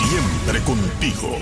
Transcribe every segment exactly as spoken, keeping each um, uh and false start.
Siempre contigo.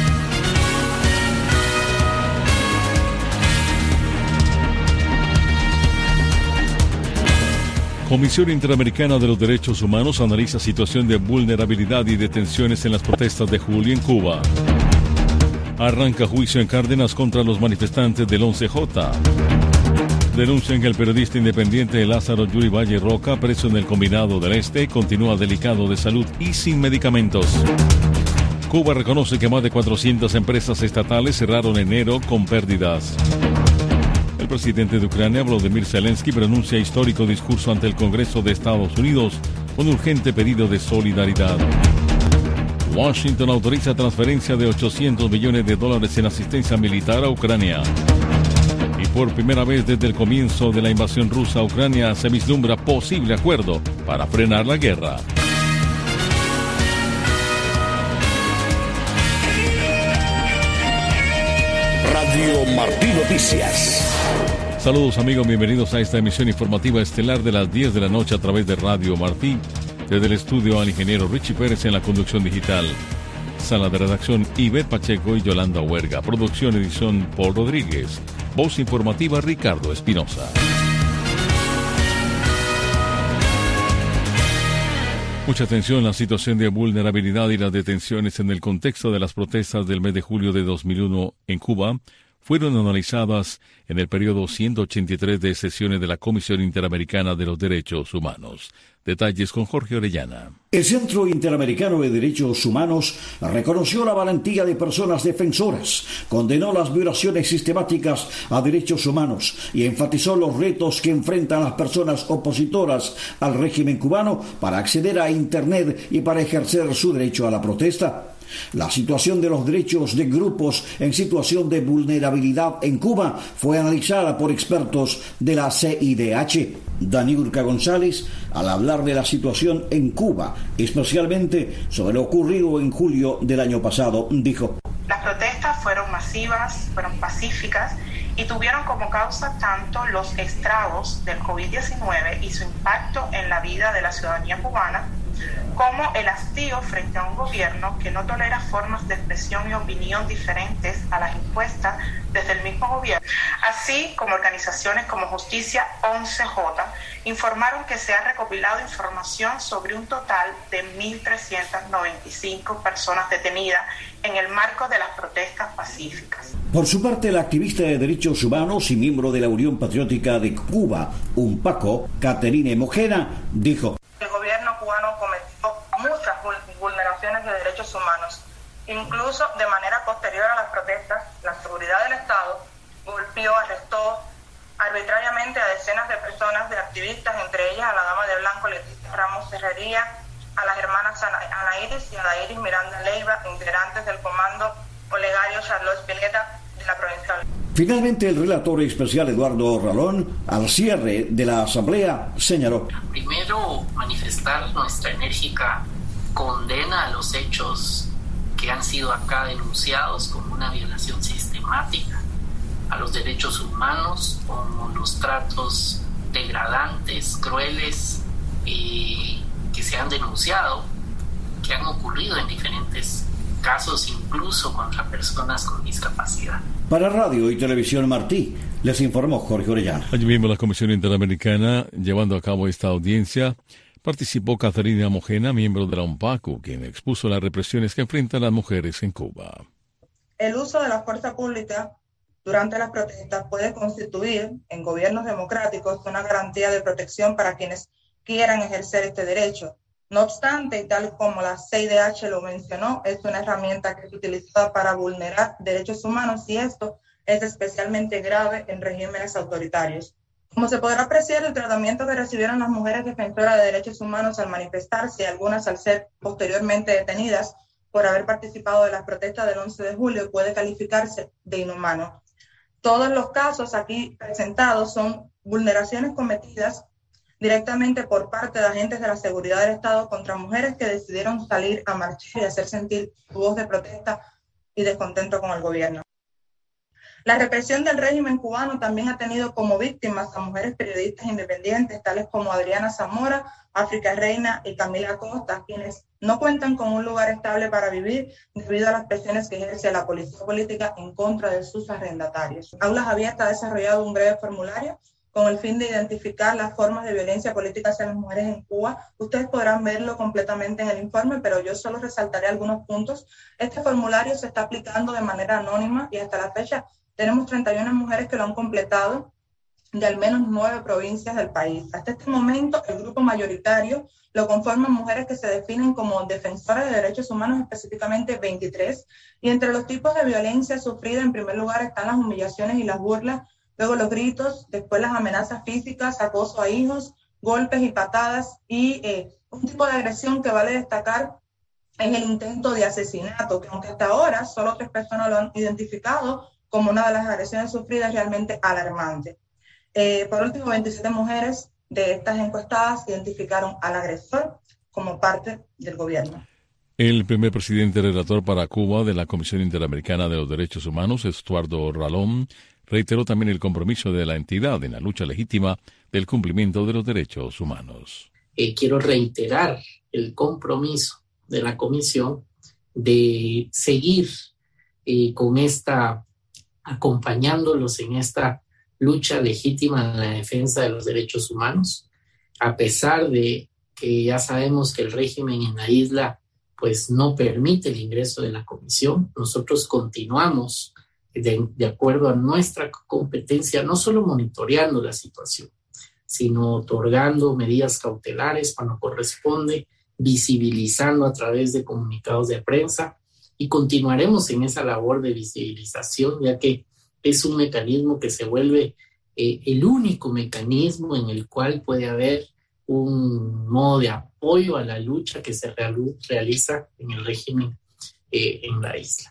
Comisión Interamericana de los Derechos Humanos analiza situación de vulnerabilidad y detenciones en las protestas de julio en Cuba. Arranca juicio en Cárdenas contra los manifestantes del once J. Denuncian que el periodista independiente Lázaro Yuri Valle Roca, preso en el Combinado del Este, continúa delicado de salud y sin medicamentos. Cuba reconoce que más de cuatrocientas empresas estatales cerraron enero con pérdidas. El presidente de Ucrania, Volodymyr Zelensky, pronuncia histórico discurso ante el Congreso de Estados Unidos con urgente pedido de solidaridad. Washington autoriza transferencia de ochocientos millones de dólares en asistencia militar a Ucrania. Y por primera vez desde el comienzo de la invasión rusa a Ucrania se vislumbra posible acuerdo para frenar la guerra. Radio Martí Noticias. Saludos amigos, bienvenidos a esta emisión informativa estelar de las diez de la noche a través de Radio Martí. Desde el estudio al ingeniero Richie Pérez en la conducción digital. Sala de redacción Ivette Pacheco y Yolanda Huerga. Producción edición Paul Rodríguez. Voz informativa Ricardo Espinosa. Mucha atención, la situación de vulnerabilidad y las detenciones en el contexto de las protestas del mes de julio de dos mil uno en Cuba fueron analizadas en el periodo ciento ochenta y tres de sesiones de la Comisión Interamericana de los Derechos Humanos. Detalles con Jorge Orellana. El Centro Interamericano de Derechos Humanos reconoció la valentía de personas defensoras, condenó las violaciones sistemáticas a derechos humanos y enfatizó los retos que enfrentan las personas opositoras al régimen cubano para acceder a Internet y para ejercer su derecho a la protesta. La situación de los derechos de grupos en situación de vulnerabilidad en Cuba fue analizada por expertos de la C I D H. Daniurka González, al hablar de la situación en Cuba, especialmente sobre lo ocurrido en julio del año pasado, dijo: las protestas fueron masivas, fueron pacíficas y tuvieron como causa tanto los estragos del COVID diecinueve y su impacto en la vida de la ciudadanía cubana, como el hastío frente a un gobierno que no tolera formas de expresión y opinión diferentes a las impuestas desde el mismo gobierno, así como organizaciones como Justicia once J informaron que se ha recopilado información sobre un total de mil trescientas noventa y cinco personas detenidas en el marco de las protestas pacíficas. Por su parte, la activista de derechos humanos y miembro de la Unión Patriótica de Cuba, UNPACO, Caterine Mojena, dijo: el gobierno cubano cometió muchas vulneraciones de derechos humanos. Incluso de manera posterior a las protestas, la seguridad del Estado golpeó, arrestó arbitrariamente a decenas de personas, de activistas, entre ellas a la dama de blanco Leticia Ramos Herrería, a las hermanas Ana Iris y Adairis Miranda Leiva, integrantes del comando Olegario Charlotte Spinetta de la provincia. Finalmente, el relator especial Eduardo Ralón, al cierre de la asamblea, señaló: primero, manifestar nuestra enérgica condena a los hechos que han sido acá denunciados como una violación sistemática a los derechos humanos, como los tratos degradantes, crueles, eh, que se han denunciado, que han ocurrido en diferentes casos, incluso contra personas con discapacidad. Para Radio y Televisión Martí, les informó Jorge Orellana. Allí mismo la Comisión Interamericana, llevando a cabo esta audiencia, participó Caterina Mojena, miembro de la UNPACO, quien expuso las represiones que enfrentan las mujeres en Cuba. El uso de la fuerza pública durante las protestas puede constituir en gobiernos democráticos una garantía de protección para quienes quieran ejercer este derecho. No obstante, y tal como la C I D H lo mencionó, es una herramienta que es utilizada para vulnerar derechos humanos y esto es especialmente grave en regímenes autoritarios. Como se podrá apreciar, el tratamiento que recibieron las mujeres defensoras de derechos humanos al manifestarse y algunas al ser posteriormente detenidas por haber participado de las protestas del once de julio puede calificarse de inhumano. Todos los casos aquí presentados son vulneraciones cometidas directamente por parte de agentes de la seguridad del Estado contra mujeres que decidieron salir a marchar y hacer sentir su voz de protesta y descontento con el gobierno. La represión del régimen cubano también ha tenido como víctimas a mujeres periodistas independientes, tales como Adriana Zamora, África Reina y Camila Costa, quienes no cuentan con un lugar estable para vivir debido a las presiones que ejerce la policía política en contra de sus arrendatarios. Aulas Abiertas ha desarrollado un breve formulario con el fin de identificar las formas de violencia política hacia las mujeres en Cuba. Ustedes podrán verlo completamente en el informe, pero yo solo resaltaré algunos puntos. Este formulario se está aplicando de manera anónima y hasta la fecha tenemos treinta y una mujeres que lo han completado de al menos nueve provincias del país. Hasta este momento, el grupo mayoritario lo conforman mujeres que se definen como defensoras de derechos humanos, específicamente veintitrés, y entre los tipos de violencia sufrida, en primer lugar, están las humillaciones y las burlas, luego los gritos, después las amenazas físicas, acoso a hijos, golpes y patadas, y eh, un tipo de agresión que vale destacar es el intento de asesinato, que aunque hasta ahora solo tres personas lo han identificado como una de las agresiones sufridas realmente alarmante. Eh, por último, veintisiete mujeres de estas encuestadas identificaron al agresor como parte del gobierno. El primer presidente relator para Cuba de la Comisión Interamericana de los Derechos Humanos, Estuardo Ralón, reiteró también el compromiso de la entidad en la lucha legítima del cumplimiento de los derechos humanos. Eh, quiero reiterar el compromiso de la Comisión de seguir eh, con esta, acompañándolos en esta lucha legítima en la defensa de los derechos humanos, a pesar de que ya sabemos que el régimen en la isla pues no permite el ingreso de la comisión. Nosotros continuamos de, de acuerdo a nuestra competencia, no solo monitoreando la situación, sino otorgando medidas cautelares cuando corresponde, visibilizando a través de comunicados de prensa, y continuaremos en esa labor de visibilización, ya que es un mecanismo que se vuelve eh, el único mecanismo en el cual puede haber un modo de apoyo a la lucha que se real, realiza en el régimen eh, en la isla.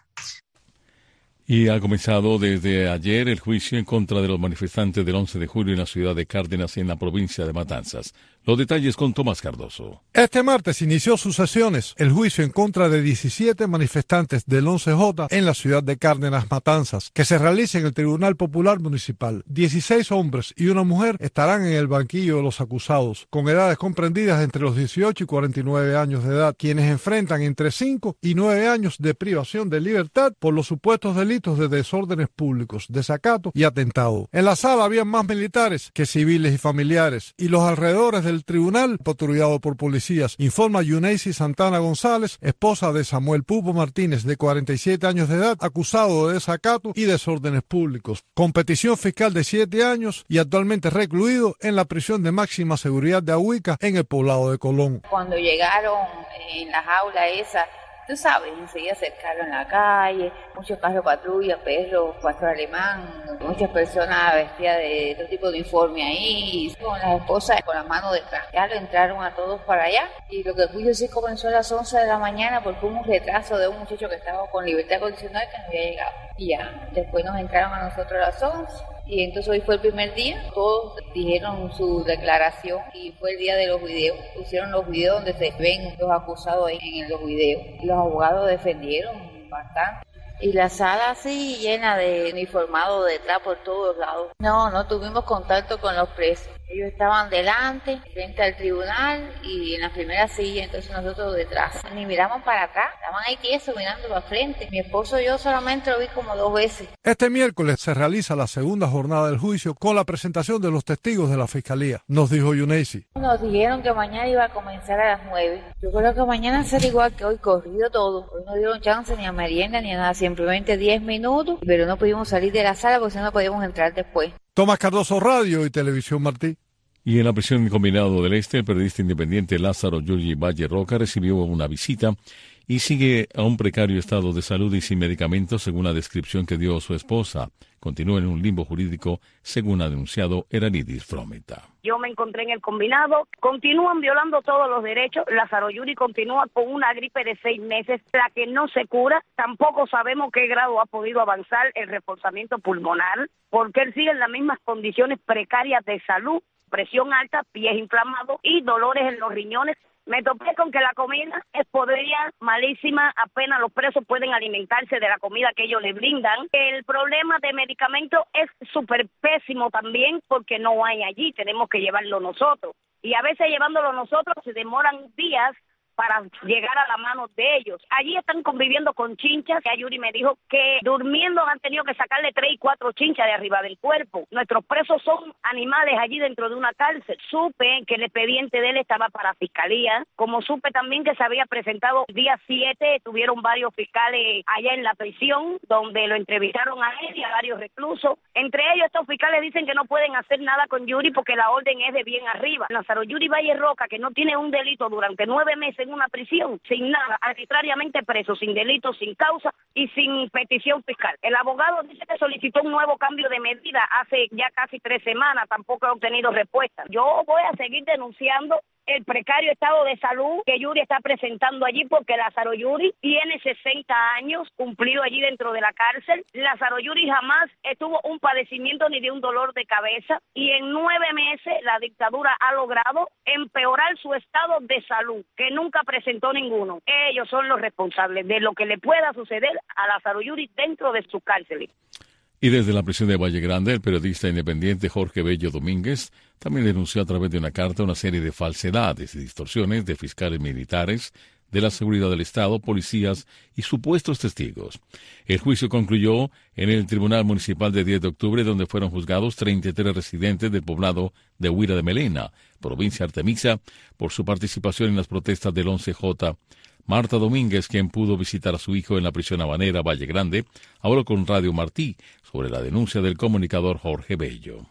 Y ha comenzado desde ayer el juicio en contra de los manifestantes del once de julio en la ciudad de Cárdenas, en la provincia de Matanzas. Los detalles con Tomás Cardoso. Este martes inició sus sesiones el juicio en contra de diecisiete manifestantes del once J en la ciudad de Cárdenas, Matanzas, que se realiza en el Tribunal Popular Municipal. dieciséis hombres y una mujer estarán en el banquillo de los acusados, con edades comprendidas entre los dieciocho y cuarenta y nueve años de edad, quienes enfrentan entre cinco y nueve años de privación de libertad por los supuestos delitos de desórdenes públicos, desacato y atentado. En la sala había más militares que civiles y familiares, y los alrededores del tribunal patrullado por policías, informa Yuneisi Santana González, esposa de Samuel Pupo Martínez, de cuarenta y siete años de edad, acusado de desacato y desórdenes públicos, con petición fiscal de siete años y actualmente recluido en la prisión de máxima seguridad de Ahuica, en el poblado de Colón. Cuando llegaron en la jaula esa, tú sabes, enseguida acercaron en la calle, muchos carros patrulla, perros, pastor alemán, muchas personas vestidas de todo tipo de uniforme ahí, con las esposas con las manos detrás. Ya lo entraron a todos para allá, y lo que el juicio sí comenzó a las once de la mañana porque hubo un retraso de un muchacho que estaba con libertad condicional que no había llegado. Y ya, después nos entraron a nosotros a las once. Y entonces hoy fue el primer día, todos dijeron su declaración y fue el día de los videos. Pusieron los videos donde se ven los acusados ahí en los videos. Los abogados defendieron bastante. Y la sala así llena de uniformados detrás por todos lados. No, no tuvimos contacto con los presos. Ellos estaban delante, frente al tribunal y en la primera silla, entonces nosotros detrás. Ni miramos para atrás, estaban ahí tiesos mirando para frente. Mi esposo y yo solamente lo vi como dos veces. Este miércoles se realiza la segunda jornada del juicio con la presentación de los testigos de la Fiscalía, nos dijo Yuneisi. Nos dijeron que mañana iba a comenzar a las nueve. Yo creo que mañana será igual que hoy, corrido todo. Hoy no dieron chance ni a merienda ni a nada, simplemente diez minutos, pero no pudimos salir de la sala porque si no podíamos entrar después. Tomás Cardoso, Radio y Televisión Martí. Y en la prisión Combinado del Este, el periodista independiente Lázaro Yuri Valle Roca recibió una visita y sigue a un precario estado de salud y sin medicamentos, según la descripción que dio su esposa. Continúa en un limbo jurídico, según ha denunciado Eranidis Frometa. Yo me encontré en el combinado, continúan violando todos los derechos. Lázaro Yuri continúa con una gripe de seis meses, la que no se cura. Tampoco sabemos qué grado ha podido avanzar el reforzamiento pulmonar, porque él sigue en las mismas condiciones precarias de salud. Presión alta, pies inflamados y dolores en los riñones. Me topé con que la comida es podrida, malísima, apenas los presos pueden alimentarse de la comida que ellos les brindan. El problema de medicamentos es súper pésimo también porque no hay allí, tenemos que llevarlo nosotros. Y a veces llevándolo nosotros se demoran días para llegar a la mano de ellos. Allí están conviviendo con chinchas. Ya Yuri me dijo que durmiendo han tenido que sacarle tres y cuatro chinchas de arriba del cuerpo. Nuestros presos son animales allí dentro de una cárcel. Supe que el expediente de él estaba para fiscalía, como supe también que se había presentado el día siete, tuvieron varios fiscales allá en la prisión, donde lo entrevistaron a él y a varios reclusos. Entre ellos estos fiscales dicen que no pueden hacer nada con Yuri porque la orden es de bien arriba. Lázaro Yuri Valle Roca, que no tiene un delito durante nueve meses en una prisión, sin nada, arbitrariamente preso, sin delito, sin causa y sin petición fiscal. El abogado dice que solicitó un nuevo cambio de medida hace ya casi tres semanas, tampoco ha obtenido respuesta. Yo voy a seguir denunciando el precario estado de salud que Yuri está presentando allí, porque Lázaro Yuri tiene sesenta años cumplido allí dentro de la cárcel. Lázaro Yuri jamás estuvo un padecimiento ni de un dolor de cabeza, y en nueve meses la dictadura ha logrado empeorar su estado de salud, que nunca presentó ninguno. Ellos son los responsables de lo que le pueda suceder a Lázaro Yuri dentro de su cárcel. Y desde la prisión de Valle Grande, el periodista independiente Jorge Bello Domínguez también denunció a través de una carta una serie de falsedades y distorsiones de fiscales militares, de la seguridad del Estado, policías y supuestos testigos. El juicio concluyó en el Tribunal Municipal de diez de octubre, donde fueron juzgados treinta y tres residentes del poblado de Huira de Melena, provincia de Artemisa, por su participación en las protestas del once J. Marta Domínguez, quien pudo visitar a su hijo en la prisión habanera Valle Grande, habló con Radio Martí sobre la denuncia del comunicador Jorge Bello.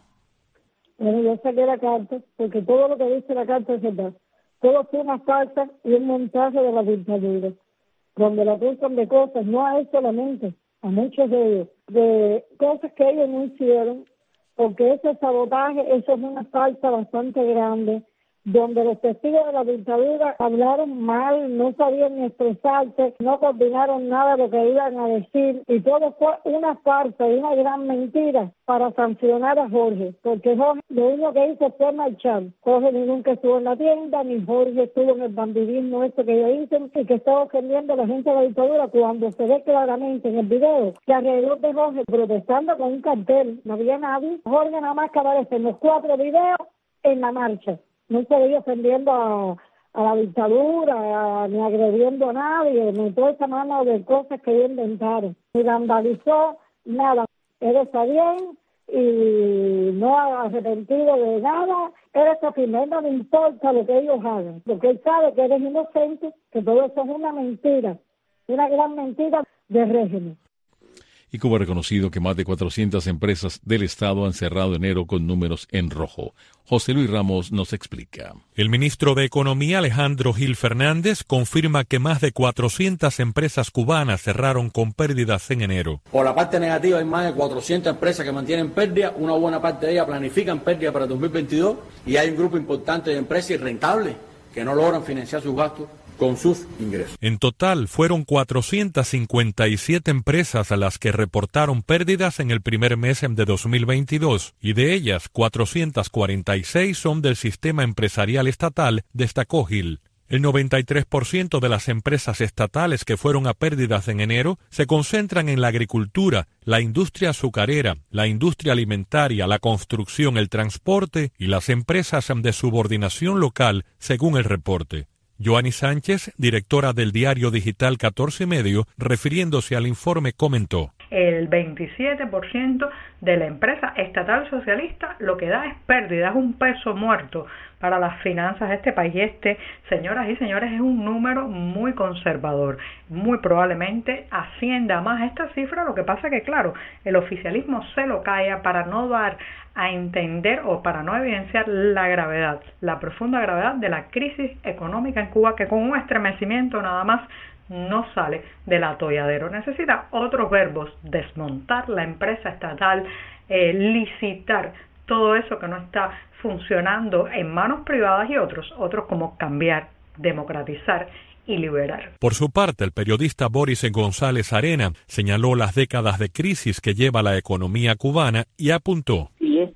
Bueno, yo saqué la carta porque todo lo que dice la carta es verdad. Todo fue una falsa y un montaje de la dictadura, donde la acusan de cosas, no a él solamente, a muchos de ellos, de cosas que ellos no hicieron, porque ese sabotaje, eso es una falta bastante grande, donde los testigos de la dictadura hablaron mal, no sabían ni expresarse, no coordinaron nada de lo que iban a decir, y todo fue una farsa y una gran mentira para sancionar a Jorge, porque Jorge lo único que hizo fue marchar. Jorge ni nunca estuvo en la tienda, ni Jorge estuvo en el bandidismo este que ellos dicen, y que estaba ofendiendo a la gente de la dictadura, cuando se ve claramente en el video que alrededor de Jorge, protestando con un cartel, no había nadie. Jorge nada más que aparece en los cuatro videos en la marcha. No se veía ofendiendo a, a la dictadura, a, ni agrediendo a nadie, ni toda esa mano de cosas que ellos inventaron. Ni vandalizó, nada. Él está bien y no ha arrepentido de nada. Él está firme, no le importa lo que ellos hagan, porque él sabe que eres inocente, que todo eso es una mentira, una gran mentira del régimen. Y Cuba ha reconocido que más de cuatrocientas empresas del Estado han cerrado enero con números en rojo. José Luis Ramos nos explica. El ministro de Economía, Alejandro Gil Fernández, confirma que más de cuatrocientas empresas cubanas cerraron con pérdidas en enero. Por la parte negativa hay más de cuatrocientas empresas que mantienen pérdidas, una buena parte de ellas planifican pérdidas para dos mil veintidós, y hay un grupo importante de empresas irrentables que no logran financiar sus gastos con sus ingresos. En total, fueron cuatrocientas cincuenta y siete empresas a las que reportaron pérdidas en el primer mes de dos mil veintidós, y de ellas cuatrocientas cuarenta y seis son del sistema empresarial estatal, destacó Gil. El noventa y tres por ciento de las empresas estatales que fueron a pérdidas en enero se concentran en la agricultura, la industria azucarera, la industria alimentaria, la construcción, el transporte y las empresas de subordinación local, según el reporte. Joanny Sánchez, directora del diario digital catorce y medio, refiriéndose al informe, comentó: el veintisiete por ciento de la empresa estatal socialista lo que da es pérdida, es un peso muerto para las finanzas de este país. Este, señoras y señores, es un número muy conservador. Muy probablemente ascienda más esta cifra. Lo que pasa que, claro, el oficialismo se lo calla para no dar a entender o para no evidenciar la gravedad, la profunda gravedad de la crisis económica en Cuba, que con un estremecimiento nada más no sale del atolladero. Necesita otros verbos: desmontar la empresa estatal, eh, licitar todo eso que no está funcionando en manos privadas, y otros, otros como cambiar, democratizar y liberar. Por su parte, el periodista Boris González Arena señaló las décadas de crisis que lleva la economía cubana y apuntó: y es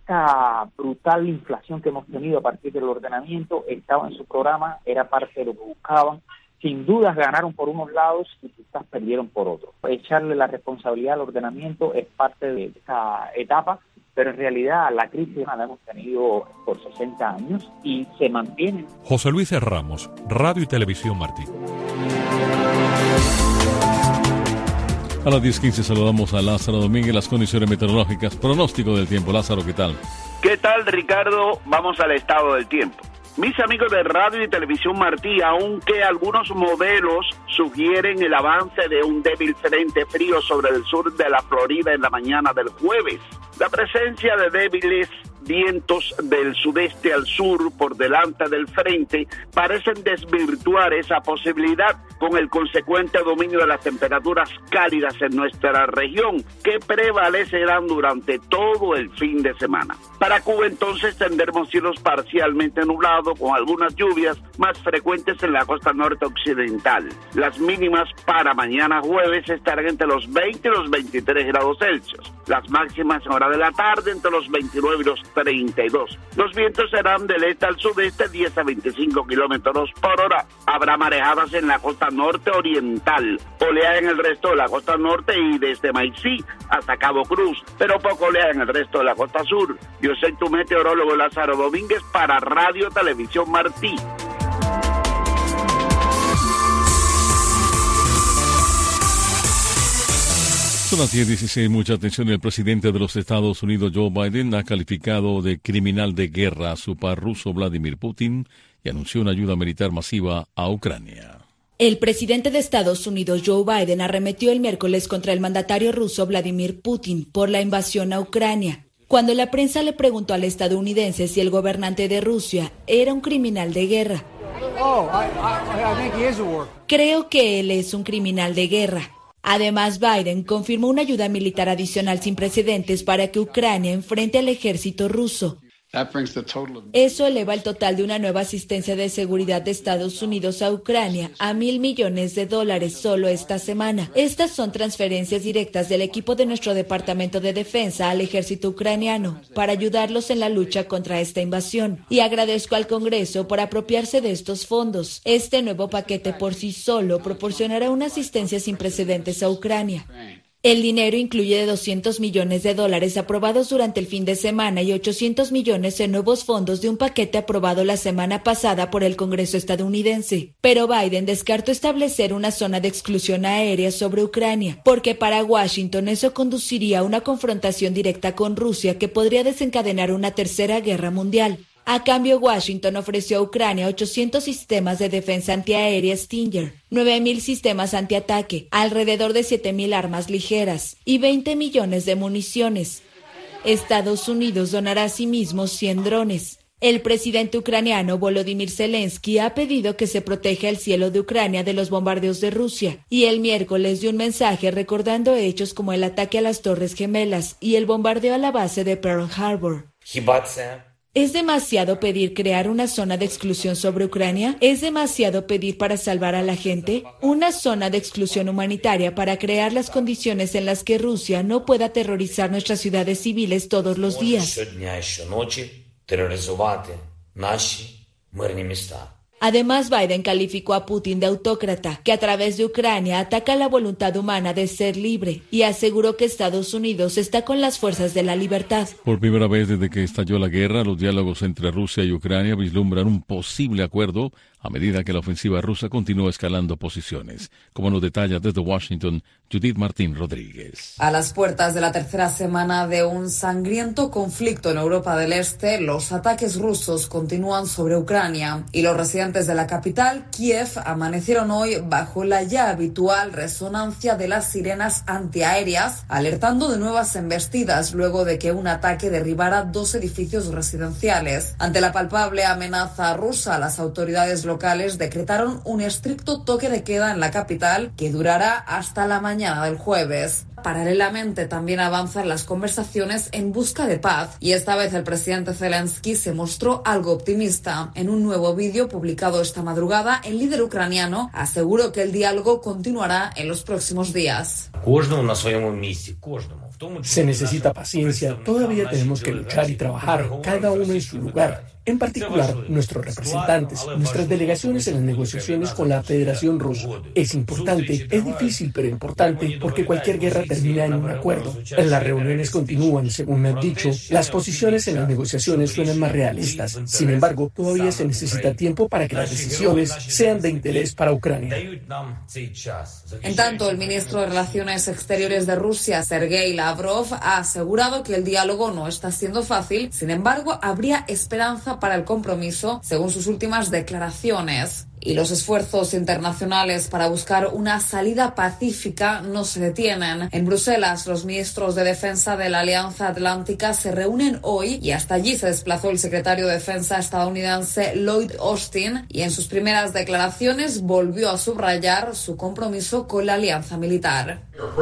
esta brutal inflación que hemos tenido a partir del ordenamiento estaba en su programa, era parte de lo que buscaban. Sin dudas ganaron por unos lados y quizás perdieron por otros. Echarle la responsabilidad al ordenamiento es parte de esta etapa, pero en realidad la crisis la hemos tenido por sesenta años y se mantiene. José Luis Ramos, Radio y Televisión Martí. A las diez quince saludamos a Lázaro Domínguez, las condiciones meteorológicas, pronóstico del tiempo. Lázaro, ¿qué tal? ¿Qué tal, Ricardo? Vamos al estado del tiempo. Mis amigos de Radio y Televisión Martí, aunque algunos modelos sugieren el avance de un débil frente frío sobre el sur de la Florida en la mañana del jueves, la presencia de débiles vientos del sudeste al sur por delante del frente parecen desvirtuar esa posibilidad con el consecuente dominio de las temperaturas cálidas en nuestra región que prevalecerán durante todo el fin de semana. Para Cuba entonces tendremos cielos parcialmente nublados con algunas lluvias más frecuentes en la costa norte occidental. Las mínimas para mañana jueves estarán entre los veinte y los veintitrés grados Celsius. Las máximas en hora de la tarde entre los veintinueve y los treinta y dos. Los vientos serán del este al sudeste diez a veinticinco kilómetros por hora. Habrá marejadas en la costa norte oriental, oleaje en el resto de la costa norte y desde Maicí hasta Cabo Cruz, pero poco oleaje en el resto de la costa sur. Yo soy tu meteorólogo Lázaro Domínguez para Radio Televisión Martí. Son las diez dieciséis, mucha atención. El presidente de los Estados Unidos, Joe Biden, ha calificado de criminal de guerra a su par ruso Vladimir Putin y anunció una ayuda militar masiva a Ucrania. El presidente de Estados Unidos, Joe Biden, arremetió el miércoles contra el mandatario ruso Vladimir Putin por la invasión a Ucrania. Cuando la prensa le preguntó al estadounidense si el gobernante de Rusia era un criminal de guerra. Creo que él es un criminal de guerra. Además, Biden confirmó una ayuda militar adicional sin precedentes para que Ucrania enfrente al ejército ruso. Eso eleva el total de una nueva asistencia de seguridad de Estados Unidos a Ucrania a mil millones de dólares solo esta semana. Estas son transferencias directas del equipo de nuestro Departamento de Defensa al ejército ucraniano para ayudarlos en la lucha contra esta invasión. Y agradezco al Congreso por apropiarse de estos fondos. Este nuevo paquete por sí solo proporcionará una asistencia sin precedentes a Ucrania. El dinero incluye doscientos millones de dólares aprobados durante el fin de semana y ochocientos millones en nuevos fondos de un paquete aprobado la semana pasada por el Congreso estadounidense. Pero Biden descartó establecer una zona de exclusión aérea sobre Ucrania, porque para Washington eso conduciría a una confrontación directa con Rusia que podría desencadenar una tercera guerra mundial. A cambio, Washington ofreció a Ucrania ochocientos sistemas de defensa antiaérea Stinger, nueve mil sistemas antiataque, alrededor de siete mil armas ligeras y veinte millones de municiones. Estados Unidos donará asimismo cien drones. El presidente ucraniano Volodymyr Zelensky ha pedido que se proteja el cielo de Ucrania de los bombardeos de Rusia y el miércoles dio un mensaje recordando hechos como el ataque a las Torres Gemelas y el bombardeo a la base de Pearl Harbor. ¿Es demasiado pedir crear una zona de exclusión sobre Ucrania? ¿Es demasiado pedir para salvar a la gente? Una zona de exclusión humanitaria para crear las condiciones en las que Rusia no pueda aterrorizar nuestras ciudades civiles todos los días. Además, Biden calificó a Putin de autócrata, que a través de Ucrania ataca la voluntad humana de ser libre, y aseguró que Estados Unidos está con las fuerzas de la libertad. Por primera vez desde que estalló la guerra, los diálogos entre Rusia y Ucrania vislumbran un posible acuerdo a medida que la ofensiva rusa continúa escalando posiciones. Como nos detalla desde Washington, Judith Martín Rodríguez. A las puertas de la tercera semana de un sangriento conflicto en Europa del Este, los ataques rusos continúan sobre Ucrania y los residentes de la capital, Kiev, amanecieron hoy bajo la ya habitual resonancia de las sirenas antiaéreas, alertando de nuevas embestidas luego de que un ataque derribara dos edificios residenciales. Ante la palpable amenaza rusa, las autoridades locales decretaron un estricto toque de queda en la capital que durará hasta la mañana del jueves. paralelamente también avanzan las conversaciones en busca de paz y esta vez el presidente Zelensky se mostró algo optimista. En un nuevo vídeo publicado esta madrugada, el líder ucraniano aseguró que el diálogo continuará en los próximos días. Se necesita paciencia, todavía tenemos que luchar y trabajar, cada uno en su lugar. En particular, nuestros representantes, nuestras delegaciones en las negociaciones con la Federación Rusa. Es importante, es difícil, pero importante, porque cualquier guerra termina en un acuerdo. Las reuniones continúan, según me han dicho. Las posiciones en las negociaciones suenan más realistas. Sin embargo, todavía se necesita tiempo para que las decisiones sean de interés para Ucrania. En tanto, el ministro de Relaciones Exteriores de Rusia, Sergei Lavrov, ha asegurado que el diálogo no está siendo fácil. Sin embargo, habría esperanza para el compromiso, según sus últimas declaraciones. Y los esfuerzos internacionales para buscar una salida pacífica no se detienen. En Bruselas, los ministros de Defensa de la Alianza Atlántica se reúnen hoy y hasta allí se desplazó el secretario de Defensa estadounidense Lloyd Austin y en sus primeras declaraciones volvió a subrayar su compromiso con la alianza militar.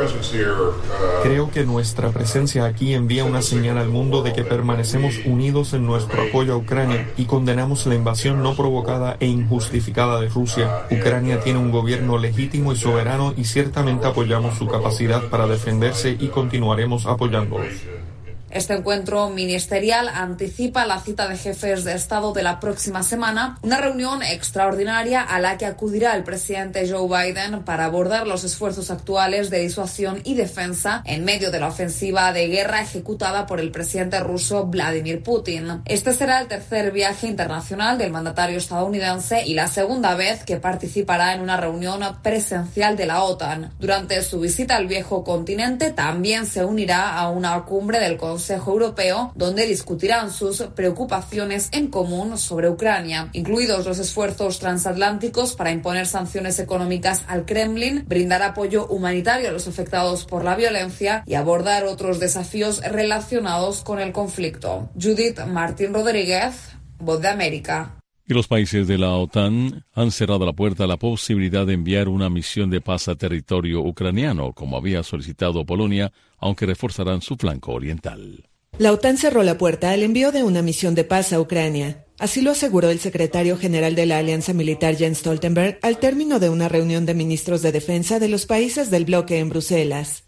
Creo que nuestra presencia aquí envía una señal al mundo de que permanecemos unidos en nuestro apoyo a Ucrania y condenamos la invasión no provocada e injustificada de Rusia. Ucrania tiene un gobierno legítimo y soberano y ciertamente apoyamos su capacidad para defenderse y continuaremos apoyándolos. Este encuentro ministerial anticipa la cita de jefes de Estado de la próxima semana, una reunión extraordinaria a la que acudirá el presidente Joe Biden para abordar los esfuerzos actuales de disuasión y defensa en medio de la ofensiva de guerra ejecutada por el presidente ruso Vladimir Putin. Este será el tercer viaje internacional del mandatario estadounidense y la segunda vez que participará en una reunión presencial de la OTAN. Durante su visita al viejo continente también se unirá a una cumbre del Consejo Consejo Europeo, donde discutirán sus preocupaciones en común sobre Ucrania, incluidos los esfuerzos transatlánticos para imponer sanciones económicas al Kremlin, brindar apoyo humanitario a los afectados por la violencia y abordar otros desafíos relacionados con el conflicto. Judith Martín Rodríguez, Voz de América. Y los países de la OTAN han cerrado la puerta a la posibilidad de enviar una misión de paz a territorio ucraniano, como había solicitado Polonia, aunque reforzarán su flanco oriental. La OTAN cerró la puerta al envío de una misión de paz a Ucrania. Así lo aseguró el secretario general de la Alianza Militar Jens Stoltenberg al término de una reunión de ministros de defensa de los países del bloque en Bruselas.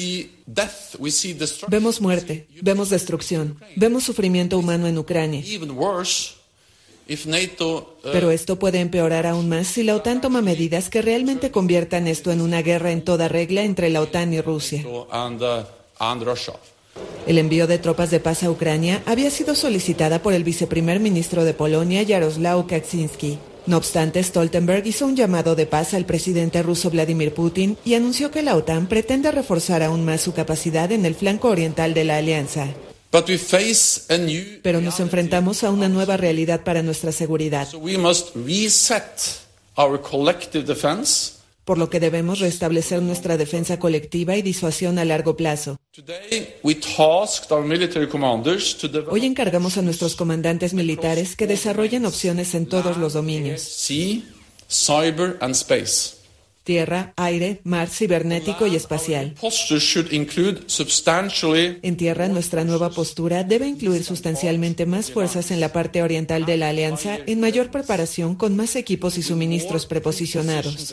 Vemos muerte, vemos destrucción, vemos sufrimiento humano en Ucrania. Pero esto puede empeorar aún más si la OTAN toma medidas que realmente conviertan esto en una guerra en toda regla entre la OTAN y Rusia. El envío de tropas de paz a Ucrania había sido solicitada por el viceprimer ministro de Polonia, Jarosław Kaczyński. No obstante, Stoltenberg hizo un llamado de paz al presidente ruso Vladimir Putin y anunció que la OTAN pretende reforzar aún más su capacidad en el flanco oriental de la alianza. Pero nos enfrentamos a una nueva realidad para nuestra seguridad, por lo que debemos restablecer nuestra defensa colectiva y disuasión a largo plazo. Hoy encargamos a nuestros comandantes militares que desarrollen opciones en todos los dominios: tierra, aire, mar, cibernético y espacial. En tierra, nuestra nueva postura debe incluir sustancialmente más fuerzas en la parte oriental de la alianza, en mayor preparación con más equipos y suministros preposicionados.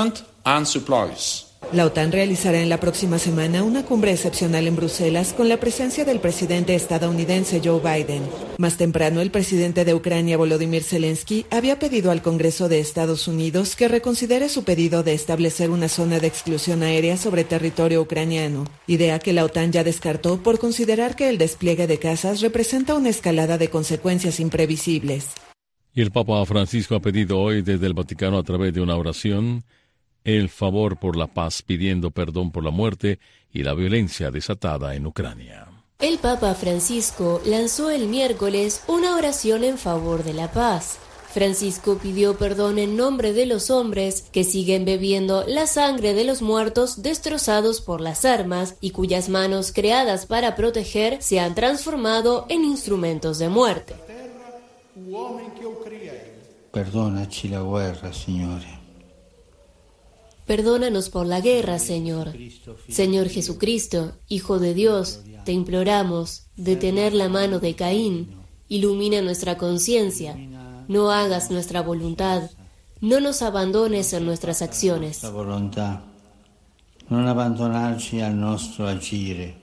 La OTAN realizará en la próxima semana una cumbre excepcional en Bruselas con la presencia del presidente estadounidense Joe Biden. Más temprano, el presidente de Ucrania, Volodymyr Zelensky, había pedido al Congreso de Estados Unidos que reconsidere su pedido de establecer una zona de exclusión aérea sobre territorio ucraniano, idea que la OTAN ya descartó por considerar que el despliegue de cazas representa una escalada de consecuencias imprevisibles. Y el Papa Francisco ha pedido hoy desde el Vaticano, a través de una oración, el favor por la paz, pidiendo perdón por la muerte y la violencia desatada en Ucrania. El Papa Francisco lanzó el miércoles una oración en favor de la paz. Francisco pidió perdón en nombre de los hombres que siguen bebiendo la sangre de los muertos destrozados por las armas y cuyas manos creadas para proteger se han transformado en instrumentos de muerte. Perdonaci la guerra, Signore. Perdónanos por la guerra, Señor. Señor Jesucristo, Hijo de Dios, te imploramos, detener la mano de Caín, ilumina nuestra conciencia, no hagas nuestra voluntad, no nos abandones en nuestras acciones. Non abbandonarci al nostro agire.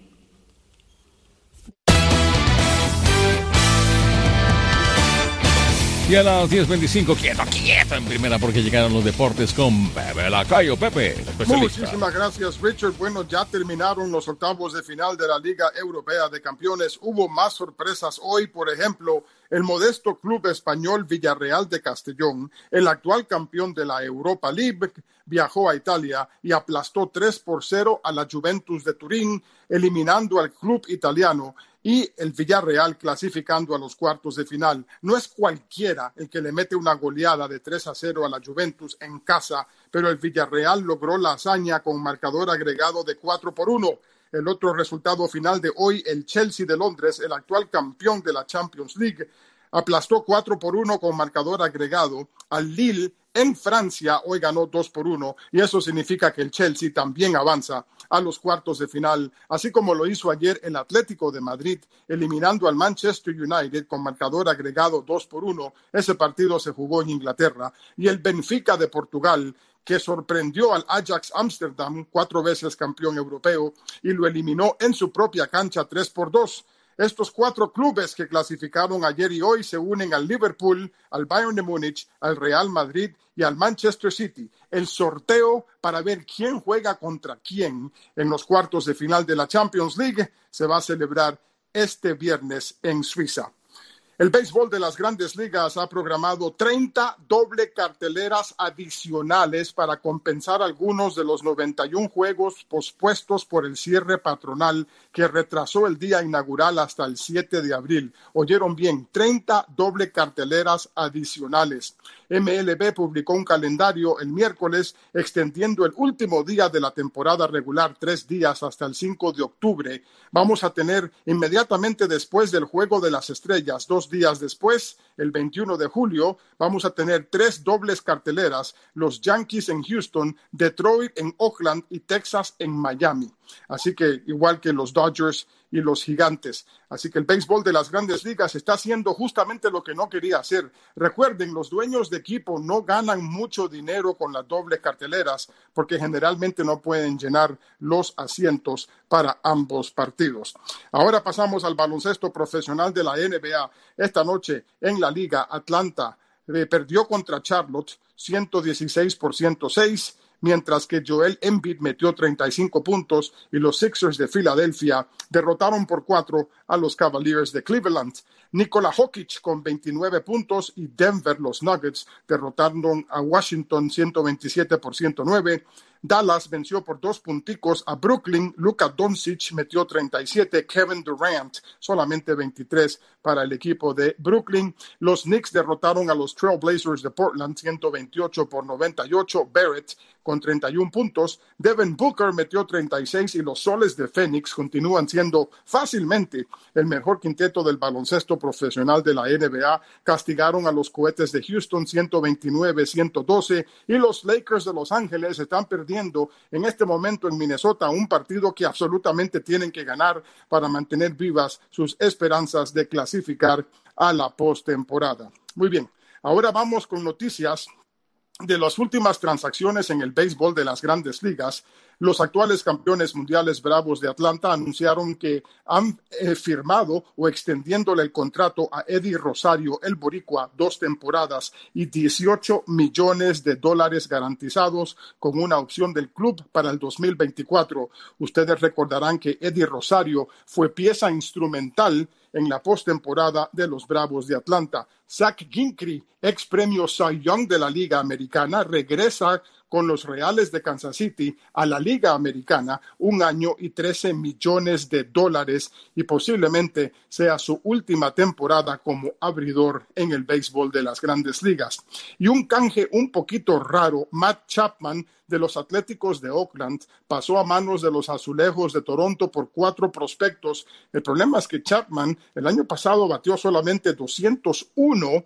Y a las diez veinticinco, quieto, quieto en primera, porque llegaron los deportes con Pepe Lacayo. Pepe, especialista. Muchísimas gracias, Richard. Bueno, ya terminaron los octavos de final de la Liga Europea de Campeones. Hubo más sorpresas hoy, por ejemplo, el modesto club español Villarreal de Castellón, el actual campeón de la Europa League, viajó a Italia y aplastó tres por cero a la Juventus de Turín, eliminando al club italiano, y el Villarreal clasificando a los cuartos de final. No es cualquiera el que le mete una goleada de tres a cero a la Juventus en casa, pero el Villarreal logró la hazaña con marcador agregado de cuatro por uno. El otro resultado final de hoy, el Chelsea de Londres, el actual campeón de la Champions League, aplastó cuatro por uno con marcador agregado al Lille en Francia. Hoy ganó dos por uno, y eso significa que el Chelsea también avanza a los cuartos de final, así como lo hizo ayer el Atlético de Madrid, eliminando al Manchester United con marcador agregado dos por uno. Ese partido se jugó en Inglaterra. Y el Benfica de Portugal, que sorprendió al Ajax Amsterdam, cuatro veces campeón europeo, y lo eliminó en su propia cancha tres por dos. Estos cuatro clubes que clasificaron ayer y hoy se unen al Liverpool, al Bayern de Múnich, al Real Madrid y al Manchester City. El sorteo para ver quién juega contra quién en los cuartos de final de la Champions League se va a celebrar este viernes en Suiza. El béisbol de las Grandes Ligas ha programado treinta doble carteleras adicionales para compensar algunos de los noventa y uno juegos pospuestos por el cierre patronal que retrasó el día inaugural hasta el siete de abril. Oyeron bien, treinta doble carteleras adicionales. M L B publicó un calendario el miércoles extendiendo el último día de la temporada regular tres días hasta el cinco de octubre. Vamos a tener inmediatamente después del Juego de las Estrellas, dos días después, el veintiuno de julio, vamos a tener tres dobles carteleras, los Yankees en Houston, Detroit en Oakland y Texas en Miami. Así que igual que los Dodgers y los Gigantes. Así que el béisbol de las Grandes Ligas está haciendo justamente lo que no quería hacer. Recuerden, los dueños de equipo no ganan mucho dinero con las dobles carteleras porque generalmente no pueden llenar los asientos para ambos partidos. Ahora pasamos al baloncesto profesional de la N B A. Esta noche en la Liga, Atlanta eh, perdió contra Charlotte ciento dieciséis por ciento seis, mientras que Joel Embiid metió treinta y cinco puntos y los Sixers de Filadelfia derrotaron por cuatro a los Cavaliers de Cleveland. Nikola Jokic con veintinueve puntos y Denver, los Nuggets, derrotaron a Washington ciento veintisiete por ciento nueve. Dallas venció por dos punticos a Brooklyn. Luka Doncic metió treinta y siete, Kevin Durant solamente veintitrés para el equipo de Brooklyn. Los Knicks derrotaron a los Trail Blazers de Portland ciento veintiocho por noventa y ocho. Barrett con treinta y uno puntos. Devin Booker metió treinta y seis y los Soles de Phoenix continúan siendo fácilmente el mejor quinteto del baloncesto profesional de la N B A. Castigaron a los Cohetes de Houston ciento veintinueve a ciento doce y los Lakers de Los Ángeles están perdiendo en este momento en Minnesota un partido que absolutamente tienen que ganar para mantener vivas sus esperanzas de clasificar a la postemporada. Muy bien, ahora vamos con noticias de las últimas transacciones en el béisbol de las Grandes Ligas. Los actuales campeones mundiales Bravos de Atlanta anunciaron que han eh, firmado o extendiéndole el contrato a Eddie Rosario, el boricua, dos temporadas y dieciocho millones de dólares garantizados con una opción del club para el dos mil veinticuatro. Ustedes recordarán que Eddie Rosario fue pieza instrumental en la postemporada de los Bravos de Atlanta. Zach Ginkrey, ex premio Cy Young de la Liga Americana, regresa con los Reales de Kansas City a la Liga Americana, un año y trece millones de dólares, y posiblemente sea su última temporada como abridor en el béisbol de las Grandes Ligas. Y un canje un poquito raro, Matt Chapman de los Atléticos de Oakland pasó a manos de los Azulejos de Toronto por cuatro prospectos. El problema es que Chapman el año pasado batió solamente doscientos uno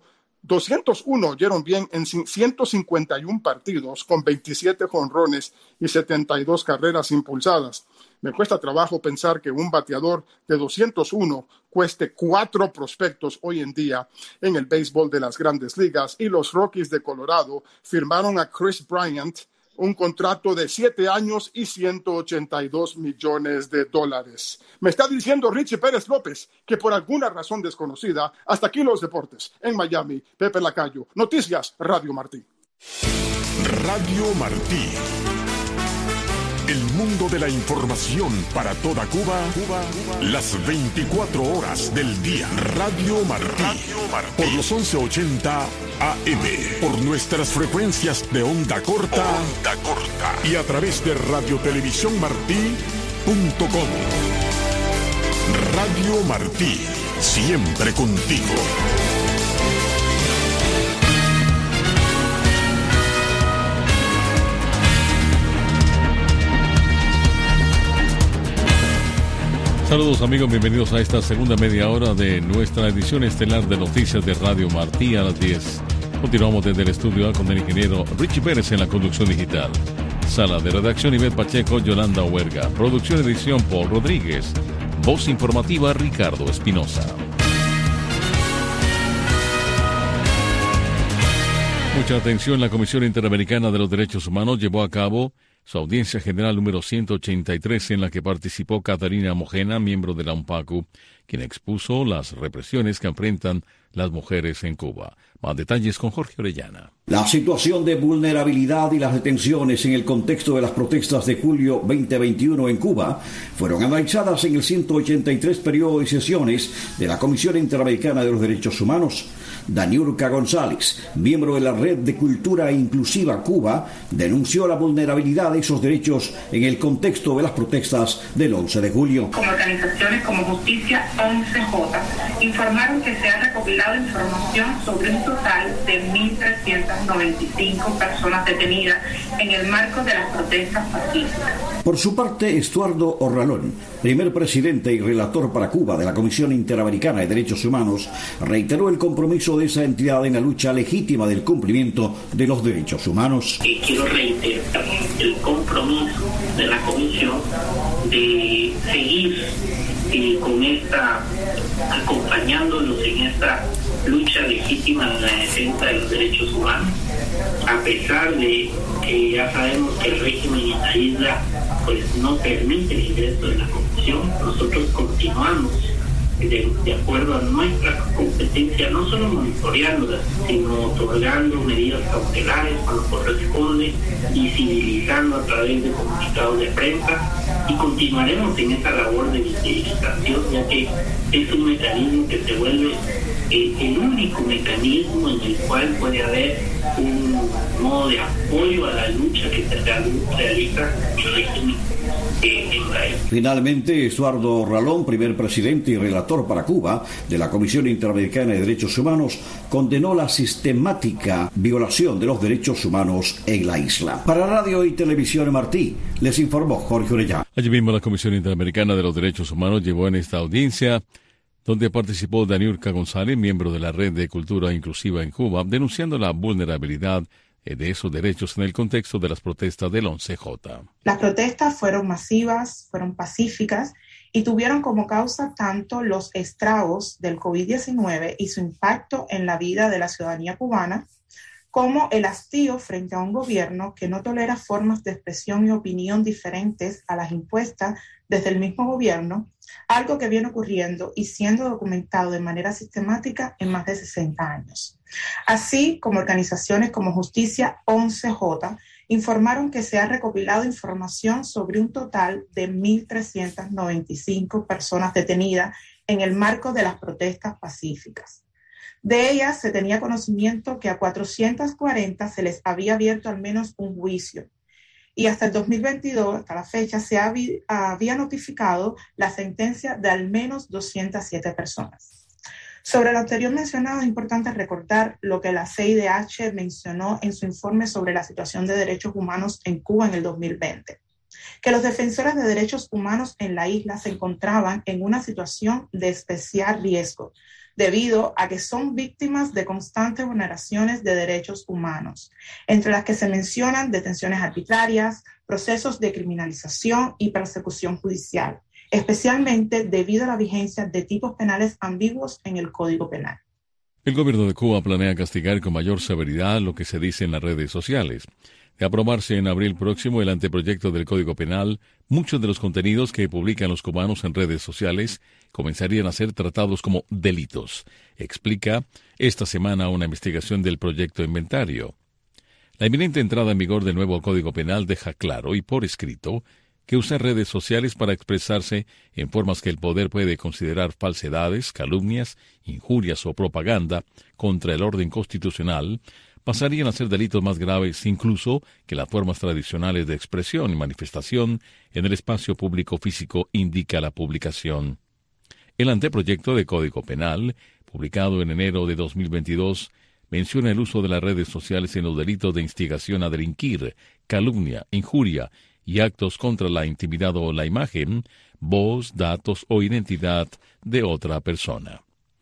doscientos uno oyeron bien en ciento cincuenta y uno partidos con veintisiete jonrones y setenta y dos carreras impulsadas. Me cuesta trabajo pensar que un bateador de doscientos uno cueste cuatro prospectos hoy en día en el béisbol de las Grandes Ligas, y los Rockies de Colorado firmaron a Chris Bryant un contrato de siete años y ciento ochenta y dos millones de dólares. Me está diciendo Richie Pérez López que por alguna razón desconocida, hasta aquí los deportes. En Miami, Pepe Lacayo, Noticias Radio Martí. Radio Martí. El mundo de la información para toda Cuba, Cuba, Cuba, las veinticuatro horas del día. Radio Martí, Radio Martí. Por los once ochenta A M, por nuestras frecuencias de onda corta, onda corta, y a través de radiotelevisión martí punto com. Radio Martí, siempre contigo. Saludos amigos, bienvenidos a esta segunda media hora de nuestra edición estelar de Noticias de Radio Martí a las diez. Continuamos desde el estudio A con el ingeniero Richie Pérez en la conducción digital. Sala de redacción Ivette Pacheco, Yolanda Huerga. Producción y edición Paul Rodríguez. Voz informativa Ricardo Espinosa. Mucha atención, la Comisión Interamericana de los Derechos Humanos llevó a cabo su audiencia general número ciento ochenta y tres, en la que participó Catarina Mojena, miembro de la UNPACU, quien expuso las represiones que enfrentan las mujeres en Cuba. Más detalles con Jorge Orellana. La situación de vulnerabilidad y las detenciones en el contexto de las protestas de julio veinte veintiuno en Cuba fueron analizadas en el ciento ochenta y tres periodo de sesiones de la Comisión Interamericana de los Derechos Humanos. Daniurka González, miembro de la Red de Cultura Inclusiva Cuba, denunció la vulnerabilidad de esos derechos en el contexto de las protestas del once de julio. Como organizaciones como Justicia once J informaron que se ha recopilado información sobre un total de mil trescientas noventa y cinco personas detenidas en el marco de las protestas pacíficas. Por su parte, Estuardo Orralón, primer presidente y relator para Cuba de la Comisión Interamericana de Derechos Humanos, reiteró el compromiso de esa entidad en la lucha legítima del cumplimiento de los derechos humanos. Y quiero reiterar el compromiso de la Comisión de seguir eh, con esta, acompañándolos en esta lucha legítima en la defensa de los derechos humanos, a pesar de que ya sabemos que el régimen en la isla pues no permite el ingreso de la Comisión. Nosotros continuamos de, de acuerdo a nuestra competencia, no solo monitoreándolas, sino otorgando medidas cautelares cuando corresponde y civilizando a través de comunicados de prensa, y continuaremos en esa labor de visibilización, ya que es un mecanismo que se vuelve eh, el único mecanismo en el cual puede haber un modo de apoyo a la lucha que se realiza el régimen. Finalmente, Estuardo Ralón, primer presidente y relator para Cuba de la Comisión Interamericana de Derechos Humanos, condenó la sistemática violación de los derechos humanos en la isla. Para Radio y Televisión Martí, les informó Jorge Orellana. Allí mismo la Comisión Interamericana de los Derechos Humanos llevó en esta audiencia, donde participó Daniurka González, miembro de la Red de Cultura Inclusiva en Cuba, denunciando la vulnerabilidad de esos derechos en el contexto de las protestas del once J. Las protestas fueron masivas, fueron pacíficas y tuvieron como causa tanto los estragos del COVID diecinueve y su impacto en la vida de la ciudadanía cubana, como el hastío frente a un gobierno que no tolera formas de expresión y opinión diferentes a las impuestas desde el mismo gobierno, algo que viene ocurriendo y siendo documentado de manera sistemática en más de sesenta años. Así como organizaciones como Justicia once J informaron que se ha recopilado información sobre un total de mil trescientas noventa y cinco personas detenidas en el marco de las protestas pacíficas. De ellas se tenía conocimiento que a cuatrocientas cuarenta se les había abierto al menos un juicio, y hasta el dos mil veintidós, hasta la fecha, se había, había notificado la sentencia de al menos doscientas siete personas. Sobre lo anterior mencionado, es importante recordar lo que la C I D H mencionó en su informe sobre la situación de derechos humanos en Cuba en el dos mil veinte, que los defensores de derechos humanos en la isla se encontraban en una situación de especial riesgo, debido a que son víctimas de constantes vulneraciones de derechos humanos, entre las que se mencionan detenciones arbitrarias, procesos de criminalización y persecución judicial, especialmente debido a la vigencia de tipos penales ambiguos en el Código Penal. El gobierno de Cuba planea castigar con mayor severidad lo que se dice en las redes sociales. De aprobarse en abril próximo el anteproyecto del Código Penal, muchos de los contenidos que publican los cubanos en redes sociales comenzarían a ser tratados como delitos, explica esta semana una investigación del proyecto Inventario. La inminente entrada en vigor del nuevo Código Penal deja claro y por escrito que usar redes sociales para expresarse en formas que el poder puede considerar falsedades, calumnias, injurias o propaganda contra el orden constitucional pasarían a ser delitos más graves incluso que las formas tradicionales de expresión y manifestación en el espacio público físico, indica la publicación. El anteproyecto de Código Penal, publicado en enero de dos mil veintidós, menciona el uso de las redes sociales en los delitos de instigación a delinquir, calumnia, injuria y actos contra la intimidad o la imagen, voz, datos o identidad de otra persona.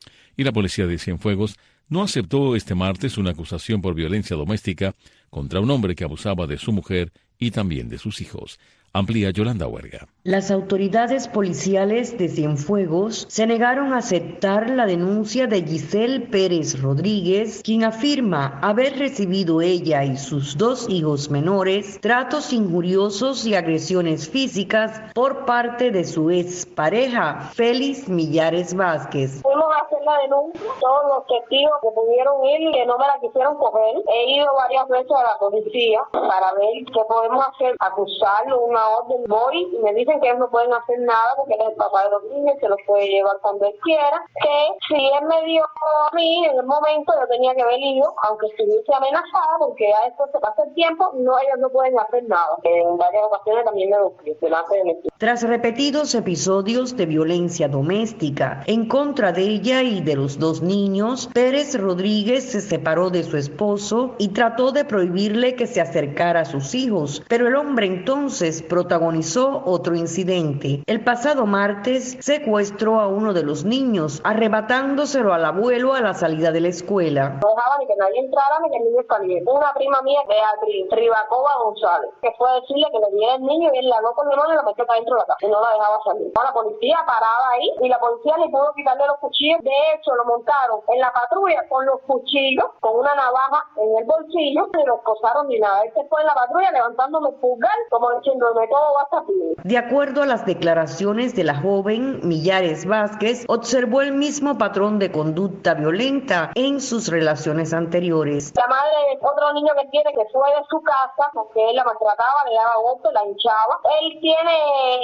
Y la policía de Cienfuegos no aceptó este martes una acusación por violencia doméstica contra un hombre que abusaba de su mujer y también de sus hijos. Amplía Yolanda Huerga. Las autoridades policiales de Cienfuegos se negaron a aceptar la denuncia de Giselle Pérez Rodríguez, quien afirma haber recibido ella y sus dos hijos menores tratos injuriosos y agresiones físicas por parte de su expareja, Félix Millares Vázquez. Fuimos a hacer la denuncia, todos los testigos que pudieron ir que no me la quisieron coger. He ido varias veces a la policía para ver qué podemos hacer, acusarlo, una orden, voy y me dicen que ellos no pueden hacer nada porque él es el papá de los niños, se los puede llevar cuando él quiera, que si él me dio a mí en el momento yo tenía que haber ido, aunque estuviese amenazada, porque ya esto se pasa el tiempo, no, ellos no pueden hacer nada. En varias ocasiones también me lo delante de mí. Tras repetidos episodios de violencia doméstica en contra de ella y de los dos niños, Pérez Rodríguez se separó de su esposo y trató de prohibirle que se acercara a sus hijos, pero el hombre entonces protagonizó otro incidente. El pasado martes secuestró a uno de los niños, arrebatándoselo al abuelo a la salida de la escuela. No dejaba ni que nadie entrara ni que el niño saliera. Una prima mía, Beatriz Ribacova González, que fue a decirle que le diera el niño y él la habló con mi mano y la metió para dentro de la casa y no la dejaba salir. La policía paraba ahí y la policía ni pudo quitarle los cuchillos. De hecho, lo montaron en la patrulla con los cuchillos, con una navaja en el bolsillo, ni los cosaron ni nada. Él se fue en la patrulla levantándome el pulgar como diciendo todo va a estar bien. De acuerdo a las declaraciones de la joven, Millares Vázquez observó el mismo patrón de conducta violenta en sus relaciones anteriores. La madre de otro niño que tiene que fue de su casa porque él la maltrataba, le daba golpes, la hinchaba. Él tiene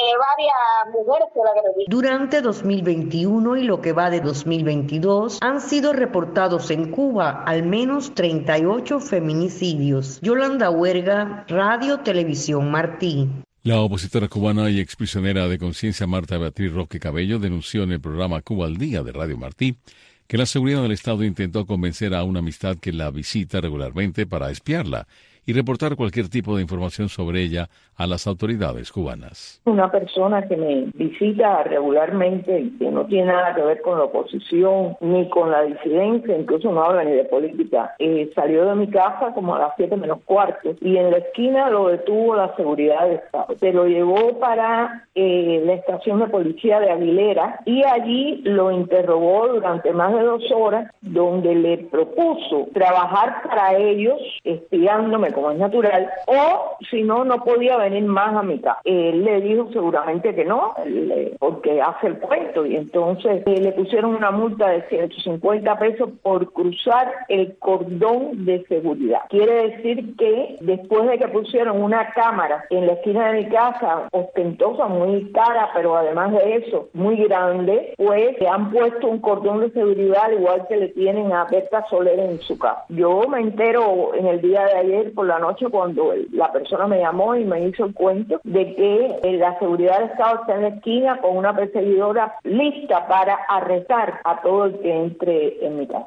varias mujeres que la agredían. Durante dos mil veintiuno y lo que va de dos mil veintidós han sido reportados en Cuba al menos treinta y ocho feminicidios. Yolanda Huerga, Radio Televisión Martí. La opositora cubana y exprisionera de conciencia Marta Beatriz Roque Cabello denunció en el programa Cuba al Día de Radio Martí que la seguridad del Estado intentó convencer a una amistad que la visita regularmente para espiarla y reportar cualquier tipo de información sobre ella a las autoridades cubanas. Una persona que me visita regularmente y que no tiene nada que ver con la oposición ni con la disidencia, incluso no habla ni de política, eh, salió de mi casa como a las siete menos cuarto y en la esquina lo detuvo la seguridad del Estado. Se lo llevó para eh, la estación de policía de Aguilera y allí lo interrogó durante más de dos horas, donde le propuso trabajar para ellos, espiándome como es natural, o si no, no podía venir más a mi casa. Él le dijo seguramente que no, él, porque hace el cuento, y entonces eh, le pusieron una multa de ciento cincuenta pesos por cruzar el cordón de seguridad. Quiere decir que después de que pusieron una cámara en la esquina de mi casa, ostentosa, muy cara, pero además de eso, muy grande, pues le han puesto un cordón de seguridad igual que le tienen a Berta Soler en su casa. Yo me entero en el día de ayer por la noche cuando la persona me llamó y me hizo el cuento de que la seguridad del Estado está en la esquina con una perseguidora lista para arrestar a todo el que entre en mi casa.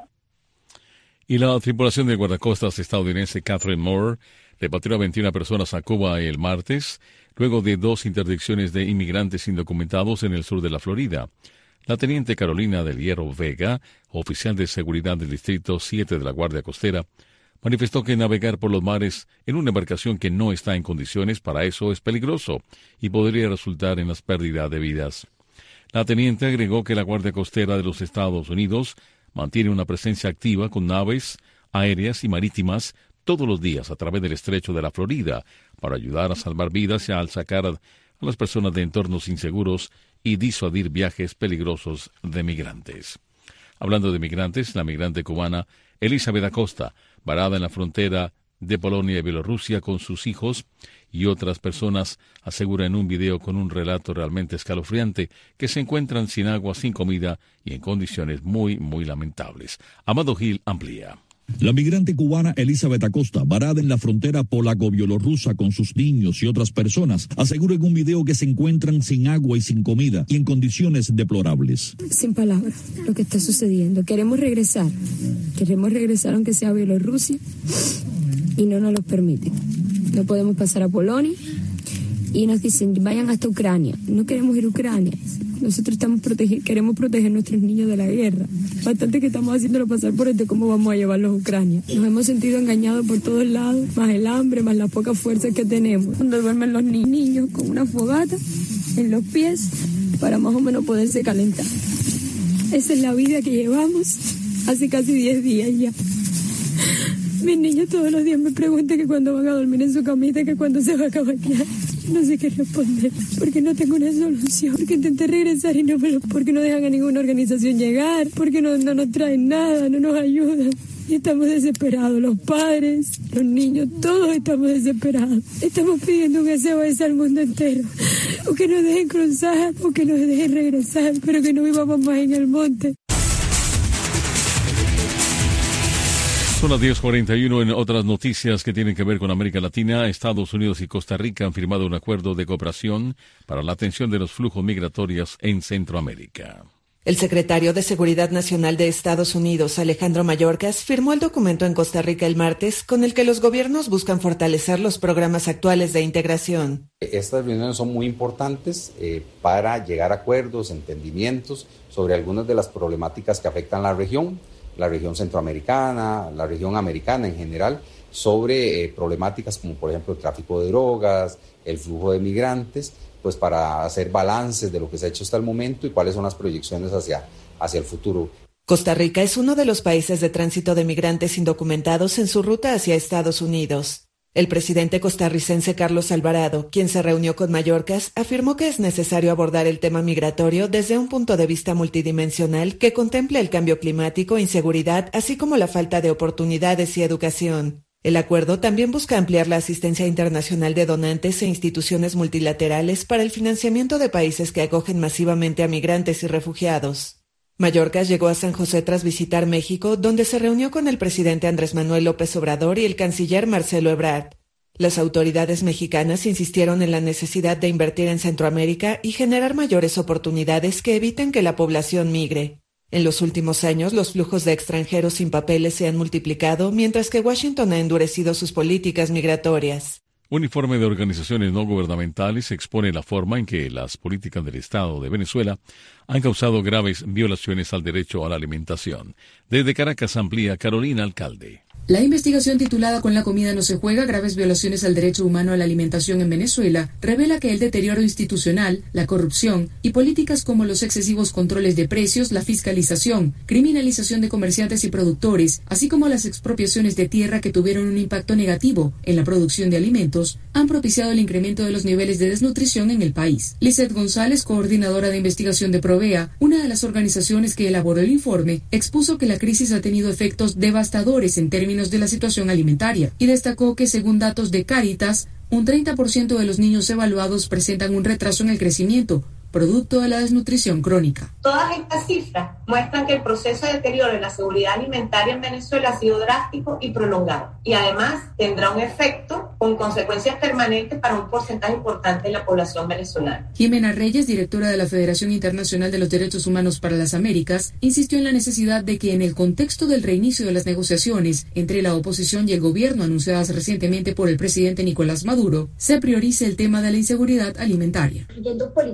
Y la tripulación del guardacostas estadounidense Catherine Moore repatrió a veintiuna personas a Cuba el martes, luego de dos interdicciones de inmigrantes indocumentados en el sur de la Florida. La teniente Carolina del Hierro Vega, oficial de seguridad del Distrito siete de la Guardia Costera, manifestó que navegar por los mares en una embarcación que no está en condiciones para eso es peligroso y podría resultar en las pérdidas de vidas. La teniente agregó que la Guardia Costera de los Estados Unidos mantiene una presencia activa con naves aéreas y marítimas todos los días a través del estrecho de la Florida para ayudar a salvar vidas y al sacar a las personas de entornos inseguros y disuadir viajes peligrosos de migrantes. Hablando de migrantes, la migrante cubana Elizabeth Acosta, varada en la frontera de Polonia y Bielorrusia con sus hijos y otras personas, asegura en un video con un relato realmente escalofriante que se encuentran sin agua, sin comida y en condiciones muy, muy lamentables. Amado Gil amplía. La migrante cubana Elizabeth Acosta, varada en la frontera polaco-bielorrusa con sus niños y otras personas, asegura en un video que se encuentran sin agua y sin comida y en condiciones deplorables. Sin palabras, lo que está sucediendo. Queremos regresar, queremos regresar aunque sea a Bielorrusia y no nos lo permiten. No podemos pasar a Polonia y nos dicen vayan hasta Ucrania. No queremos ir a Ucrania. Nosotros estamos proteger, queremos proteger a nuestros niños de la guerra. Bastante que estamos haciéndolo pasar por esto, ¿cómo vamos a llevarlos a Ucrania? Nos hemos sentido engañados por todos lados, más el hambre, más las pocas fuerzas que tenemos. Donde duermen los ni- niños con una fogata en los pies para más o menos poderse calentar. Esa es la vida que llevamos hace casi diez días ya. Mis niños todos los días me preguntan que cuándo van a dormir en su camita, que cuándo se va a acabar. No sé qué responder, porque no tengo una solución, porque intenté regresar y no me lo, porque no dejan a ninguna organización llegar, porque no, no nos traen nada, no nos ayudan. Y estamos desesperados, los padres, los niños, todos estamos desesperados. Estamos pidiendo que se vaya al mundo entero, o que nos dejen cruzar, o que nos dejen regresar, pero que no vivamos más en el monte. Son las diez cuarenta y uno. En otras noticias que tienen que ver con América Latina, Estados Unidos y Costa Rica han firmado un acuerdo de cooperación para la atención de los flujos migratorios en Centroamérica. El secretario de Seguridad Nacional de Estados Unidos, Alejandro Mayorkas, firmó el documento en Costa Rica el martes con el que los gobiernos buscan fortalecer los programas actuales de integración. Estas reuniones son muy importantes eh, para llegar a acuerdos, entendimientos sobre algunas de las problemáticas que afectan la región. la región centroamericana, la región americana en general, sobre eh, problemáticas como por ejemplo el tráfico de drogas, el flujo de migrantes, pues para hacer balances de lo que se ha hecho hasta el momento y cuáles son las proyecciones hacia, hacia el futuro. Costa Rica es uno de los países de tránsito de migrantes indocumentados en su ruta hacia Estados Unidos. El presidente costarricense Carlos Alvarado, quien se reunió con Mayorkas, afirmó que es necesario abordar el tema migratorio desde un punto de vista multidimensional que contemple el cambio climático, inseguridad, así como la falta de oportunidades y educación. El acuerdo también busca ampliar la asistencia internacional de donantes e instituciones multilaterales para el financiamiento de países que acogen masivamente a migrantes y refugiados. Mayorkas llegó a San José tras visitar México, donde se reunió con el presidente Andrés Manuel López Obrador y el canciller Marcelo Ebrard. Las autoridades mexicanas insistieron en la necesidad de invertir en Centroamérica y generar mayores oportunidades que eviten que la población migre. En los últimos años, los flujos de extranjeros sin papeles se han multiplicado, mientras que Washington ha endurecido sus políticas migratorias. Un informe de organizaciones no gubernamentales expone la forma en que las políticas del Estado de Venezuela han causado graves violaciones al derecho a la alimentación. Desde Caracas amplía Carolina Alcalde. La investigación titulada Con la comida no se juega, graves violaciones al derecho humano a la alimentación en Venezuela, revela que el deterioro institucional, la corrupción y políticas como los excesivos controles de precios, la fiscalización, criminalización de comerciantes y productores, así como las expropiaciones de tierra que tuvieron un impacto negativo en la producción de alimentos, han propiciado el incremento de los niveles de desnutrición en el país. Lizeth González, coordinadora de investigación de Provea, una de las organizaciones que elaboró el informe, expuso que la crisis ha tenido efectos devastadores en términos de la situación alimentaria y destacó que según datos de Cáritas, un treinta por ciento de los niños evaluados presentan un retraso en el crecimiento, producto de la desnutrición crónica. Todas estas cifras muestran que el proceso de deterioro de la seguridad alimentaria en Venezuela ha sido drástico y prolongado, y además tendrá un efecto con consecuencias permanentes para un porcentaje importante de la población venezolana. Jimena Reyes, directora de la Federación Internacional de los Derechos Humanos para las Américas, insistió en la necesidad de que en el contexto del reinicio de las negociaciones entre la oposición y el gobierno anunciadas recientemente por el presidente Nicolás Maduro, se priorice el tema de la inseguridad alimentaria. Incluyendo políticas que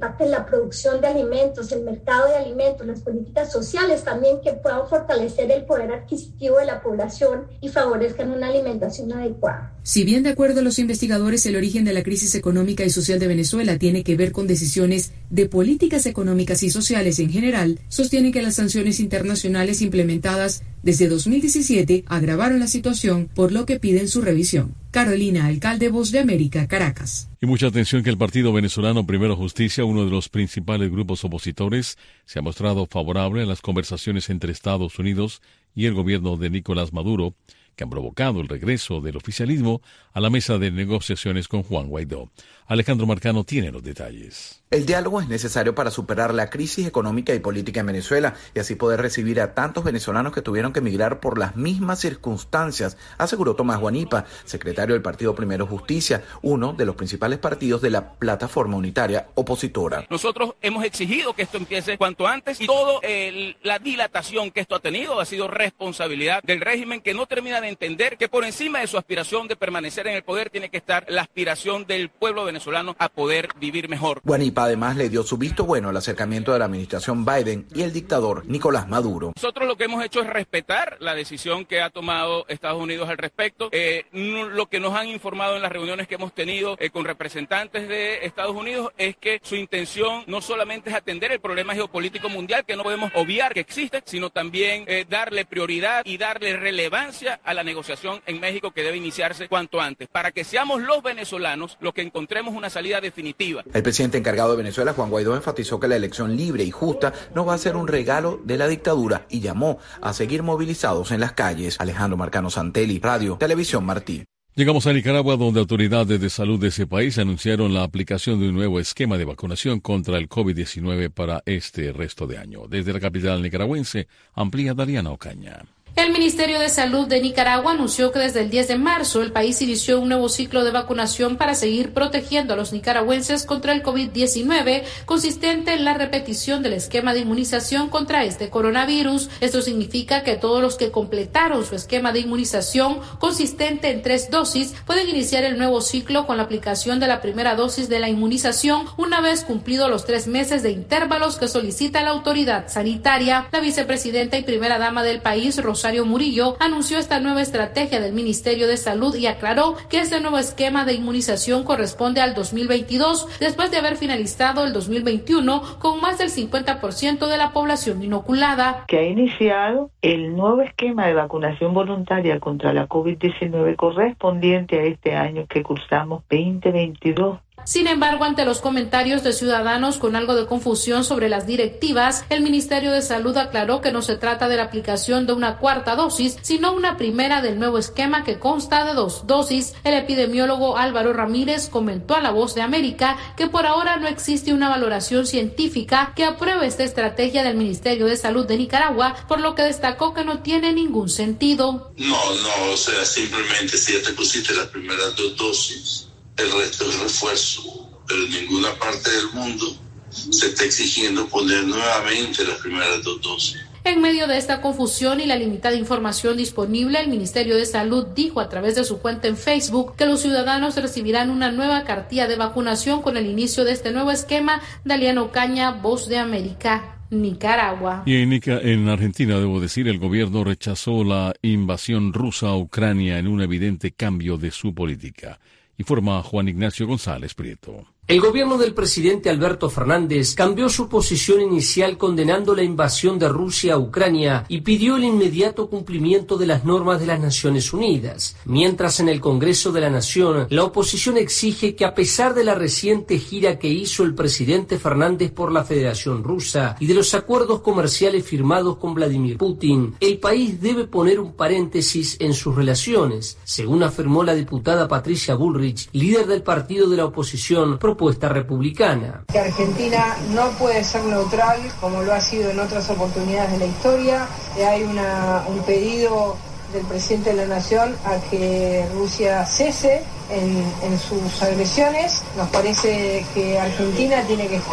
impacten la producción de alimentos, el mercado de alimentos, las políticas sociales también que puedan fortalecer el poder adquisitivo de la población y favorezcan una alimentación adecuada. Si bien, de acuerdo a los investigadores, el origen de la crisis económica y social de Venezuela tiene que ver con decisiones de políticas económicas y sociales en general, sostienen que las sanciones internacionales implementadas desde dos mil diecisiete agravaron la situación, por lo que piden su revisión. Carolina Alcalde, Voz de América, Caracas. Y mucha atención que el partido venezolano Primero Justicia, uno de los principales grupos opositores, se ha mostrado favorable a las conversaciones entre Estados Unidos y el gobierno de Nicolás Maduro, que han provocado el regreso del oficialismo a la mesa de negociaciones con Juan Guaidó. Alejandro Marcano tiene los detalles. El diálogo es necesario para superar la crisis económica y política en Venezuela y así poder recibir a tantos venezolanos que tuvieron que emigrar por las mismas circunstancias, aseguró Tomás Guanipa, secretario del partido Primero Justicia, uno de los principales partidos de la plataforma unitaria opositora. Nosotros hemos exigido que esto empiece cuanto antes y toda eh, la dilatación que esto ha tenido ha sido responsabilidad del régimen, que no termina de entender que por encima de su aspiración de permanecer en el poder tiene que estar la aspiración del pueblo venezolano a poder vivir mejor. Guanipa además le dio su visto bueno al acercamiento de la administración Biden y el dictador Nicolás Maduro. Nosotros lo que hemos hecho es respetar la decisión que ha tomado Estados Unidos al respecto. Eh, no, lo que nos han informado en las reuniones que hemos tenido eh, con representantes de Estados Unidos es que su intención no solamente es atender el problema geopolítico mundial, que no podemos obviar que existe, sino también eh, darle prioridad y darle relevancia a la negociación en México, que debe iniciarse cuanto antes, para que seamos los venezolanos los que encontremos una salida definitiva. El presidente encargado de Venezuela, Juan Guaidó, enfatizó que la elección libre y justa no va a ser un regalo de la dictadura y llamó a seguir movilizados en las calles. Alejandro Marcano Santelli, Radio Televisión Martí. Llegamos a Nicaragua, donde autoridades de salud de ese país anunciaron la aplicación de un nuevo esquema de vacunación contra el COVID diecinueve para este resto de año. Desde la capital nicaragüense, amplía Dariana Ocaña. El Ministerio de Salud de Nicaragua anunció que desde el diez de marzo el país inició un nuevo ciclo de vacunación para seguir protegiendo a los nicaragüenses contra el COVID diecinueve, consistente en la repetición del esquema de inmunización contra este coronavirus. Esto significa que todos los que completaron su esquema de inmunización, consistente en tres dosis, pueden iniciar el nuevo ciclo con la aplicación de la primera dosis de la inmunización una vez cumplidos los tres meses de intervalos que solicita la autoridad sanitaria. La vicepresidenta y primera dama del país, Rosario Rosario Murillo, anunció esta nueva estrategia del Ministerio de Salud y aclaró que este nuevo esquema de inmunización corresponde al dos mil veintidós, después de haber finalizado el dos mil veintiuno con más del cincuenta por ciento de la población inoculada. Que ha iniciado el nuevo esquema de vacunación voluntaria contra la COVID diecinueve correspondiente a este año que cursamos veinte veintidós. Sin embargo, ante los comentarios de ciudadanos con algo de confusión sobre las directivas, el Ministerio de Salud aclaró que no se trata de la aplicación de una cuarta dosis, sino una primera del nuevo esquema que consta de dos dosis. El epidemiólogo Álvaro Ramírez comentó a La Voz de América que por ahora no existe una valoración científica que apruebe esta estrategia del Ministerio de Salud de Nicaragua, por lo que destacó que no tiene ningún sentido. No, no, o sea, simplemente si ya te pusiste las primeras dos dosis, el resto es refuerzo, pero en ninguna parte del mundo se está exigiendo poner nuevamente las primeras dos dosis. En medio de esta confusión y la limitada información disponible, el Ministerio de Salud dijo a través de su cuenta en Facebook que los ciudadanos recibirán una nueva cartilla de vacunación con el inicio de este nuevo esquema. Daliana Ocaña, Voz de América, Nicaragua. Y en, Nica- en Argentina, debo decir, el gobierno rechazó la invasión rusa a Ucrania en un evidente cambio de su política. Informa Juan Ignacio González Prieto. El gobierno del presidente Alberto Fernández cambió su posición inicial condenando la invasión de Rusia a Ucrania y pidió el inmediato cumplimiento de las normas de las Naciones Unidas. Mientras en el Congreso de la Nación, la oposición exige que a pesar de la reciente gira que hizo el presidente Fernández por la Federación Rusa y de los acuerdos comerciales firmados con Vladimir Putin, el país debe poner un paréntesis en sus relaciones, según afirmó la diputada Patricia Bullrich, líder del partido de la oposición propuesta republicana. Que Argentina no puede ser neutral como lo ha sido en otras oportunidades de la historia. Hay una, un pedido del presidente de la Nación a que Rusia cese en, en sus agresiones. Nos parece que Argentina tiene que estar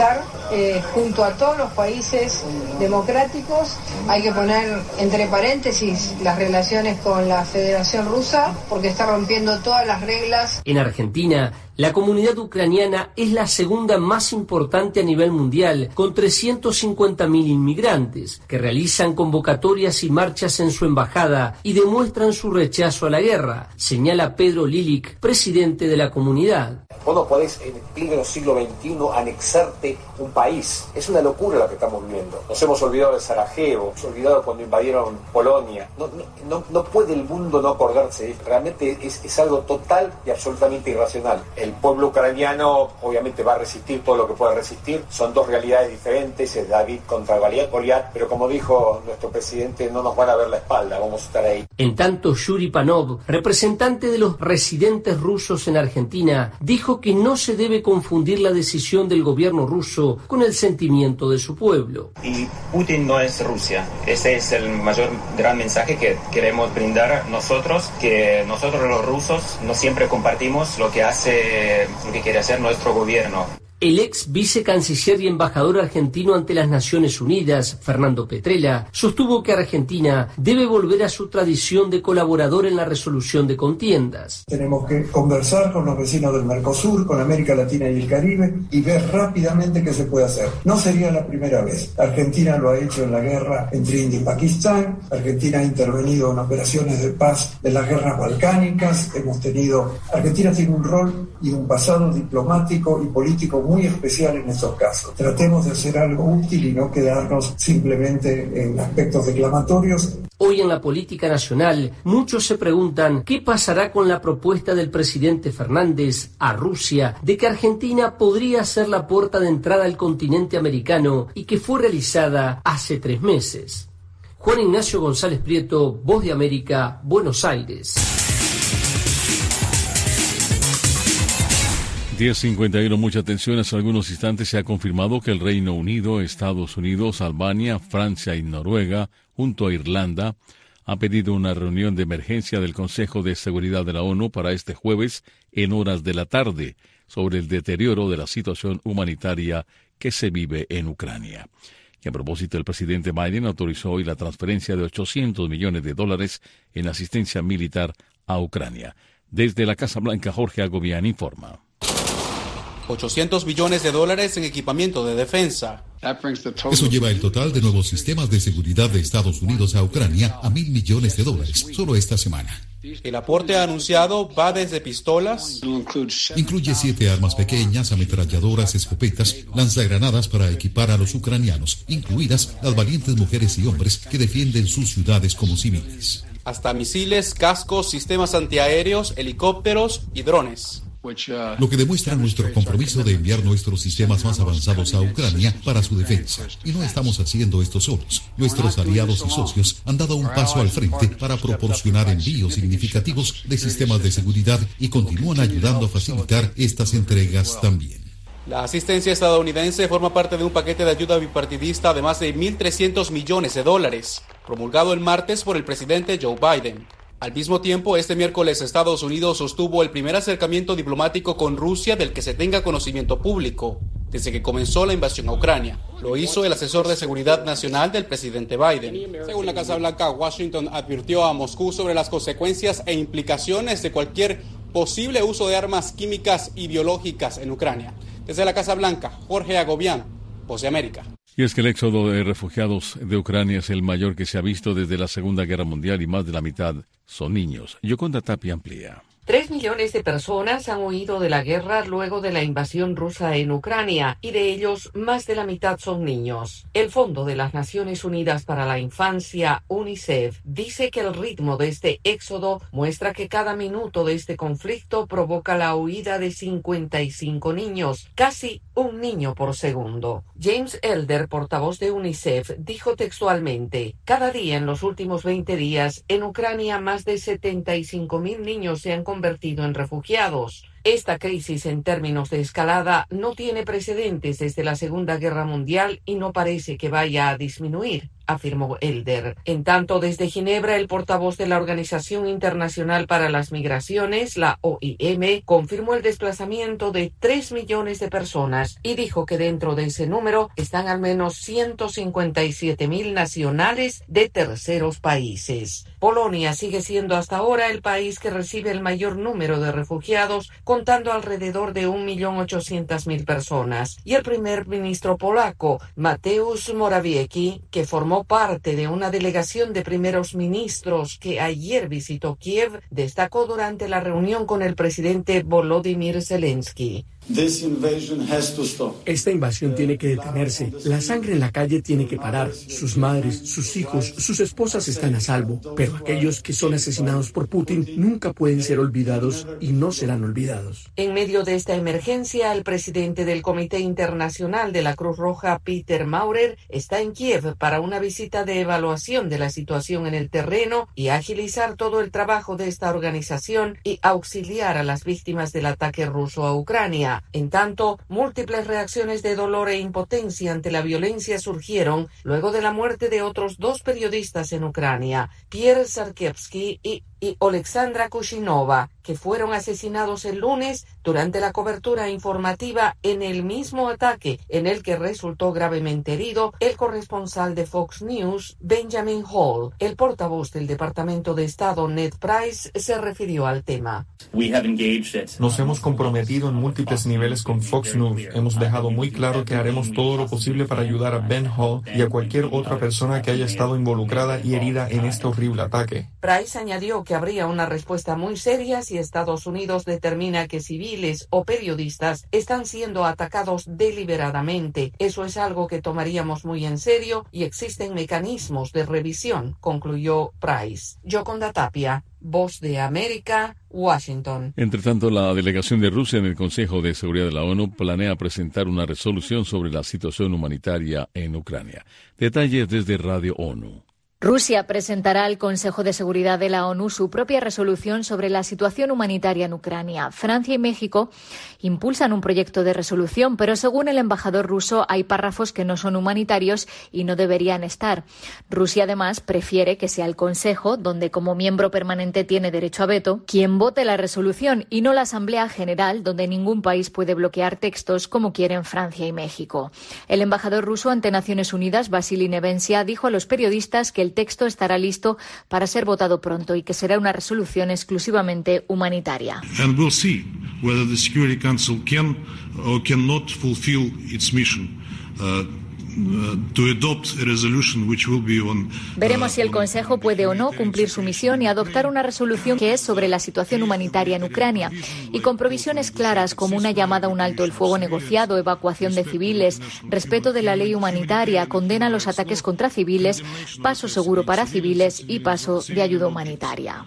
eh, junto a todos los países democráticos. Hay que poner entre paréntesis las relaciones con la Federación Rusa, porque está rompiendo todas las reglas. En Argentina, la comunidad ucraniana es la segunda más importante a nivel mundial, con trescientos cincuenta mil inmigrantes, que realizan convocatorias y marchas en su embajada y demuestran su rechazo a la guerra, señala Pedro Lilik, presidente de la comunidad. Vos no podés en pleno siglo veintiuno anexarte un país. Es una locura lo que estamos viviendo. Nos hemos olvidado de Sarajevo, nos hemos olvidado cuando invadieron Polonia. No, no, no, no puede el mundo no acordarse. Realmente es, es algo total y absolutamente irracional. El pueblo ucraniano obviamente va a resistir todo lo que pueda resistir. Son dos realidades diferentes, es David contra Goliat, pero como dijo nuestro presidente, no nos van a ver la espalda, vamos a estar ahí. En tanto, Yuri Panov, representante de los residentes rusos en Argentina, dijo que no se debe confundir la decisión del gobierno ruso con el sentimiento de su pueblo. Y Putin no es Rusia. Ese es el mayor gran mensaje que queremos brindar nosotros, que nosotros los rusos no siempre compartimos lo que hace, lo que quiere hacer nuestro gobierno. El ex vicecanciller y embajador argentino ante las Naciones Unidas, Fernando Petrella, sostuvo que Argentina debe volver a su tradición de colaborador en la resolución de contiendas. Tenemos que conversar con los vecinos del Mercosur, con América Latina y el Caribe, y ver rápidamente qué se puede hacer. No sería la primera vez. Argentina lo ha hecho en la guerra entre India y Pakistán. Argentina ha intervenido en operaciones de paz en las guerras balcánicas. Hemos tenido... Argentina tiene un rol y un pasado diplomático y político muy muy especial en estos casos. Tratemos de hacer algo útil y no quedarnos simplemente en aspectos declamatorios. Hoy en la política nacional, muchos se preguntan qué pasará con la propuesta del presidente Fernández a Rusia de que Argentina podría ser la puerta de entrada al continente americano y que fue realizada hace tres meses. Juan Ignacio González Prieto, Voz de América, Buenos Aires. diez cincuenta y uno, mucha atención. Hace algunos instantes se ha confirmado que el Reino Unido, Estados Unidos, Albania, Francia y Noruega, junto a Irlanda, ha pedido una reunión de emergencia del Consejo de Seguridad de la ONU para este jueves en horas de la tarde sobre el deterioro de la situación humanitaria que se vive en Ucrania. Y a propósito, el presidente Biden autorizó hoy la transferencia de ochocientos millones de dólares en asistencia militar a Ucrania. Desde la Casa Blanca, Jorge Agobián informa. ochocientos millones de dólares en equipamiento de defensa. Eso lleva el total de nuevos sistemas de seguridad de Estados Unidos a Ucrania a mil millones de dólares, solo esta semana. El aporte anunciado va desde pistolas. Incluye siete armas pequeñas, ametralladoras, escopetas, lanzagranadas para equipar a los ucranianos, incluidas las valientes mujeres y hombres que defienden sus ciudades como civiles. Hasta misiles, cascos, sistemas antiaéreos, helicópteros y drones. Lo que demuestra nuestro compromiso de enviar nuestros sistemas más avanzados a Ucrania para su defensa. Y no estamos haciendo esto solos. Nuestros aliados y socios han dado un paso al frente para proporcionar envíos significativos de sistemas de seguridad y continúan ayudando a facilitar estas entregas también. La asistencia estadounidense forma parte de un paquete de ayuda bipartidista de más de mil trescientos millones de dólares, promulgado el martes por el presidente Joe Biden. Al mismo tiempo, este miércoles Estados Unidos sostuvo el primer acercamiento diplomático con Rusia del que se tenga conocimiento público desde que comenzó la invasión a Ucrania. Lo hizo el asesor de seguridad nacional del presidente Biden. Según la Casa Blanca, Washington advirtió a Moscú sobre las consecuencias e implicaciones de cualquier posible uso de armas químicas y biológicas en Ucrania. Desde la Casa Blanca, Jorge Agobián, Voz de América. Y es que el éxodo de refugiados de Ucrania es el mayor que se ha visto desde la Segunda Guerra Mundial y más de la mitad son niños. Yoconda Tapia amplía. Tres millones de personas han huido de la guerra luego de la invasión rusa en Ucrania y de ellos más de la mitad son niños. El Fondo de las Naciones Unidas para la Infancia, UNICEF, dice que el ritmo de este éxodo muestra que cada minuto de este conflicto provoca la huida de cincuenta y cinco niños, casi un niño por segundo. James Elder, portavoz de UNICEF, dijo textualmente: cada día en los últimos veinte días en Ucrania más de setenta y cinco mil niños se han convertido en refugiados. Esta crisis en términos de escalada no tiene precedentes desde la Segunda Guerra Mundial y no parece que vaya a disminuir. afirmó Elder. En tanto, desde Ginebra, el portavoz de la Organización Internacional para las Migraciones, la O I M, confirmó el desplazamiento de tres millones de personas y dijo que dentro de ese número están al menos ciento cincuenta y siete mil nacionales de terceros países. Polonia sigue siendo hasta ahora el país que recibe el mayor número de refugiados, contando alrededor de un millón ochocientas mil personas. Y el primer ministro polaco, Mateusz Morawiecki, que formó parte de una delegación de primeros ministros que ayer visitó Kiev, destacó durante la reunión con el presidente Volodymyr Zelensky. Esta invasión tiene que detenerse. La sangre en la calle tiene que parar. Sus madres, sus hijos, sus esposas están a salvo. Pero aquellos que son asesinados por Putin nunca pueden ser olvidados y no serán olvidados. En medio de esta emergencia, el presidente del Comité Internacional de la Cruz Roja, Peter Maurer, está en Kiev para una visita de evaluación de la situación en el terreno y agilizar todo el trabajo de esta organización y auxiliar a las víctimas del ataque ruso a Ucrania. En tanto, múltiples reacciones de dolor e impotencia ante la violencia surgieron luego de la muerte de otros dos periodistas en Ucrania, Pierre Sarkievsky y, y Oleksandra Kushinova, que fueron asesinados el lunes durante la cobertura informativa en el mismo ataque en el que resultó gravemente herido el corresponsal de Fox News, Benjamin Hall. El portavoz del Departamento de Estado, Ned Price, se refirió al tema. Nos hemos comprometido en múltiples niveles con Fox News. Hemos dejado muy claro que haremos todo lo posible para ayudar a Ben Hall y a cualquier otra persona que haya estado involucrada y herida en este horrible ataque. Price añadió que habría una respuesta muy seria si Estados Unidos determina que civiles o periodistas están siendo atacados deliberadamente. Eso es algo que tomaríamos muy en serio y existen mecanismos de revisión, concluyó Price. Yoconda Tapia, Voz de América, Washington. Entre tanto, la delegación de Rusia en el Consejo de Seguridad de la ONU planea presentar una resolución sobre la situación humanitaria en Ucrania. Detalles desde Radio ONU. Rusia presentará al Consejo de Seguridad de la ONU su propia resolución sobre la situación humanitaria en Ucrania. Francia y México impulsan un proyecto de resolución, pero según el embajador ruso hay párrafos que no son humanitarios y no deberían estar. Rusia además prefiere que sea el Consejo, donde como miembro permanente tiene derecho a veto, quien vote la resolución y no la Asamblea General, donde ningún país puede bloquear textos como quieren Francia y México. El embajador ruso ante Naciones Unidas, Vasily Nevencia, dijo a los periodistas que el El texto estará listo para ser votado pronto y que será una resolución exclusivamente humanitaria. And we'll see whether the Security Council can or cannot fulfill its mission. Uh, Veremos si el Consejo puede o no cumplir su misión y adoptar una resolución que es sobre la situación humanitaria en Ucrania y con provisiones claras como una llamada a un alto el fuego negociado, evacuación de civiles, respeto de la ley humanitaria, condena a los ataques contra civiles, paso seguro para civiles y paso de ayuda humanitaria.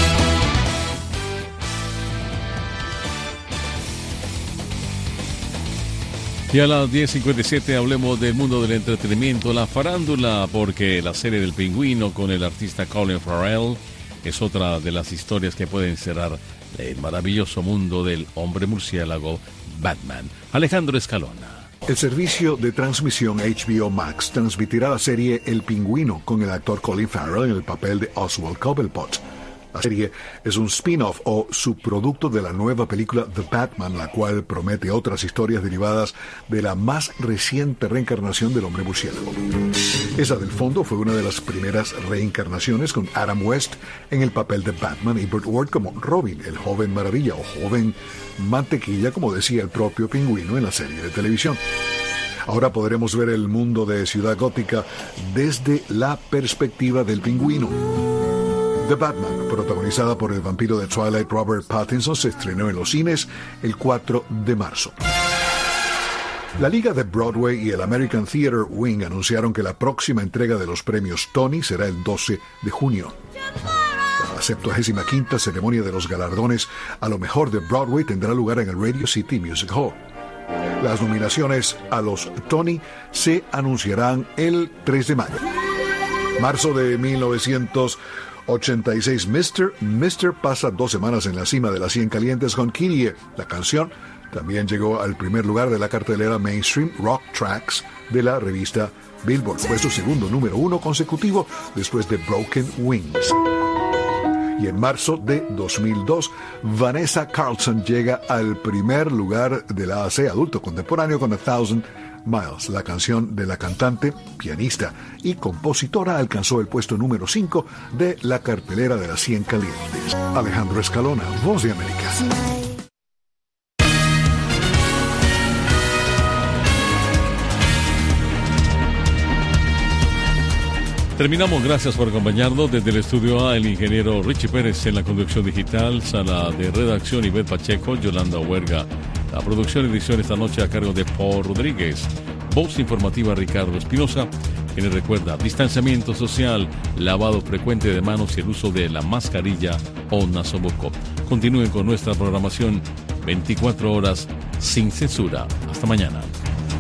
Y a las diez cincuenta y siete hablemos del mundo del entretenimiento, la farándula, porque la serie del Pingüino con el artista Colin Farrell es otra de las historias que pueden cerrar el maravilloso mundo del hombre murciélago Batman. Alejandro Escalona. El servicio de transmisión H B O Max transmitirá la serie El Pingüino con el actor Colin Farrell en el papel de Oswald Cobblepot. La serie es un spin-off o subproducto de la nueva película The Batman, la cual promete otras historias derivadas de la más reciente reencarnación del hombre murciélago. Esa del fondo fue una de las primeras reencarnaciones con Adam West en el papel de Batman y Burt Ward como Robin, el joven maravilla o joven mantequilla, como decía el propio Pingüino en la serie de televisión. Ahora podremos ver el mundo de Ciudad Gótica desde la perspectiva del Pingüino. The Batman, protagonizada por el vampiro de Twilight Robert Pattinson, se estrenó en los cines el cuatro de marzo. La Liga de Broadway y el American Theatre Wing anunciaron que la próxima entrega de los premios Tony será el doce de junio. La septuagésima quinta ceremonia de los galardones a lo mejor de Broadway tendrá lugar en el Radio City Music Hall. Las nominaciones a los Tony se anunciarán el tres de mayo. Marzo de mil novecientos ochenta y seis, mister mister pasa dos semanas en la cima de las cien calientes con Kyrie. La canción También llegó al primer lugar de la cartelera Mainstream Rock Tracks de la revista Billboard. Fue su segundo número uno consecutivo después de Broken Wings. Y en marzo de dos mil dos, Vanessa Carlson llega al primer lugar de la A A C adulto contemporáneo con A Thousand Miles. La canción de la cantante, pianista y compositora alcanzó el puesto número cinco de la cartelera de las cien calientes. Alejandro Escalona, Voz de América. Terminamos, gracias por acompañarnos. Desde el estudio A, el ingeniero Richie Pérez en la conducción digital, sala de redacción Ivette Pacheco, Yolanda Huerga. La producción y edición esta noche a cargo de Paul Rodríguez. Voz informativa Ricardo Espinosa, quien les recuerda distanciamiento social, lavado frecuente de manos y el uso de la mascarilla o nasobuco. Continúen con nuestra programación veinticuatro horas sin censura. Hasta mañana.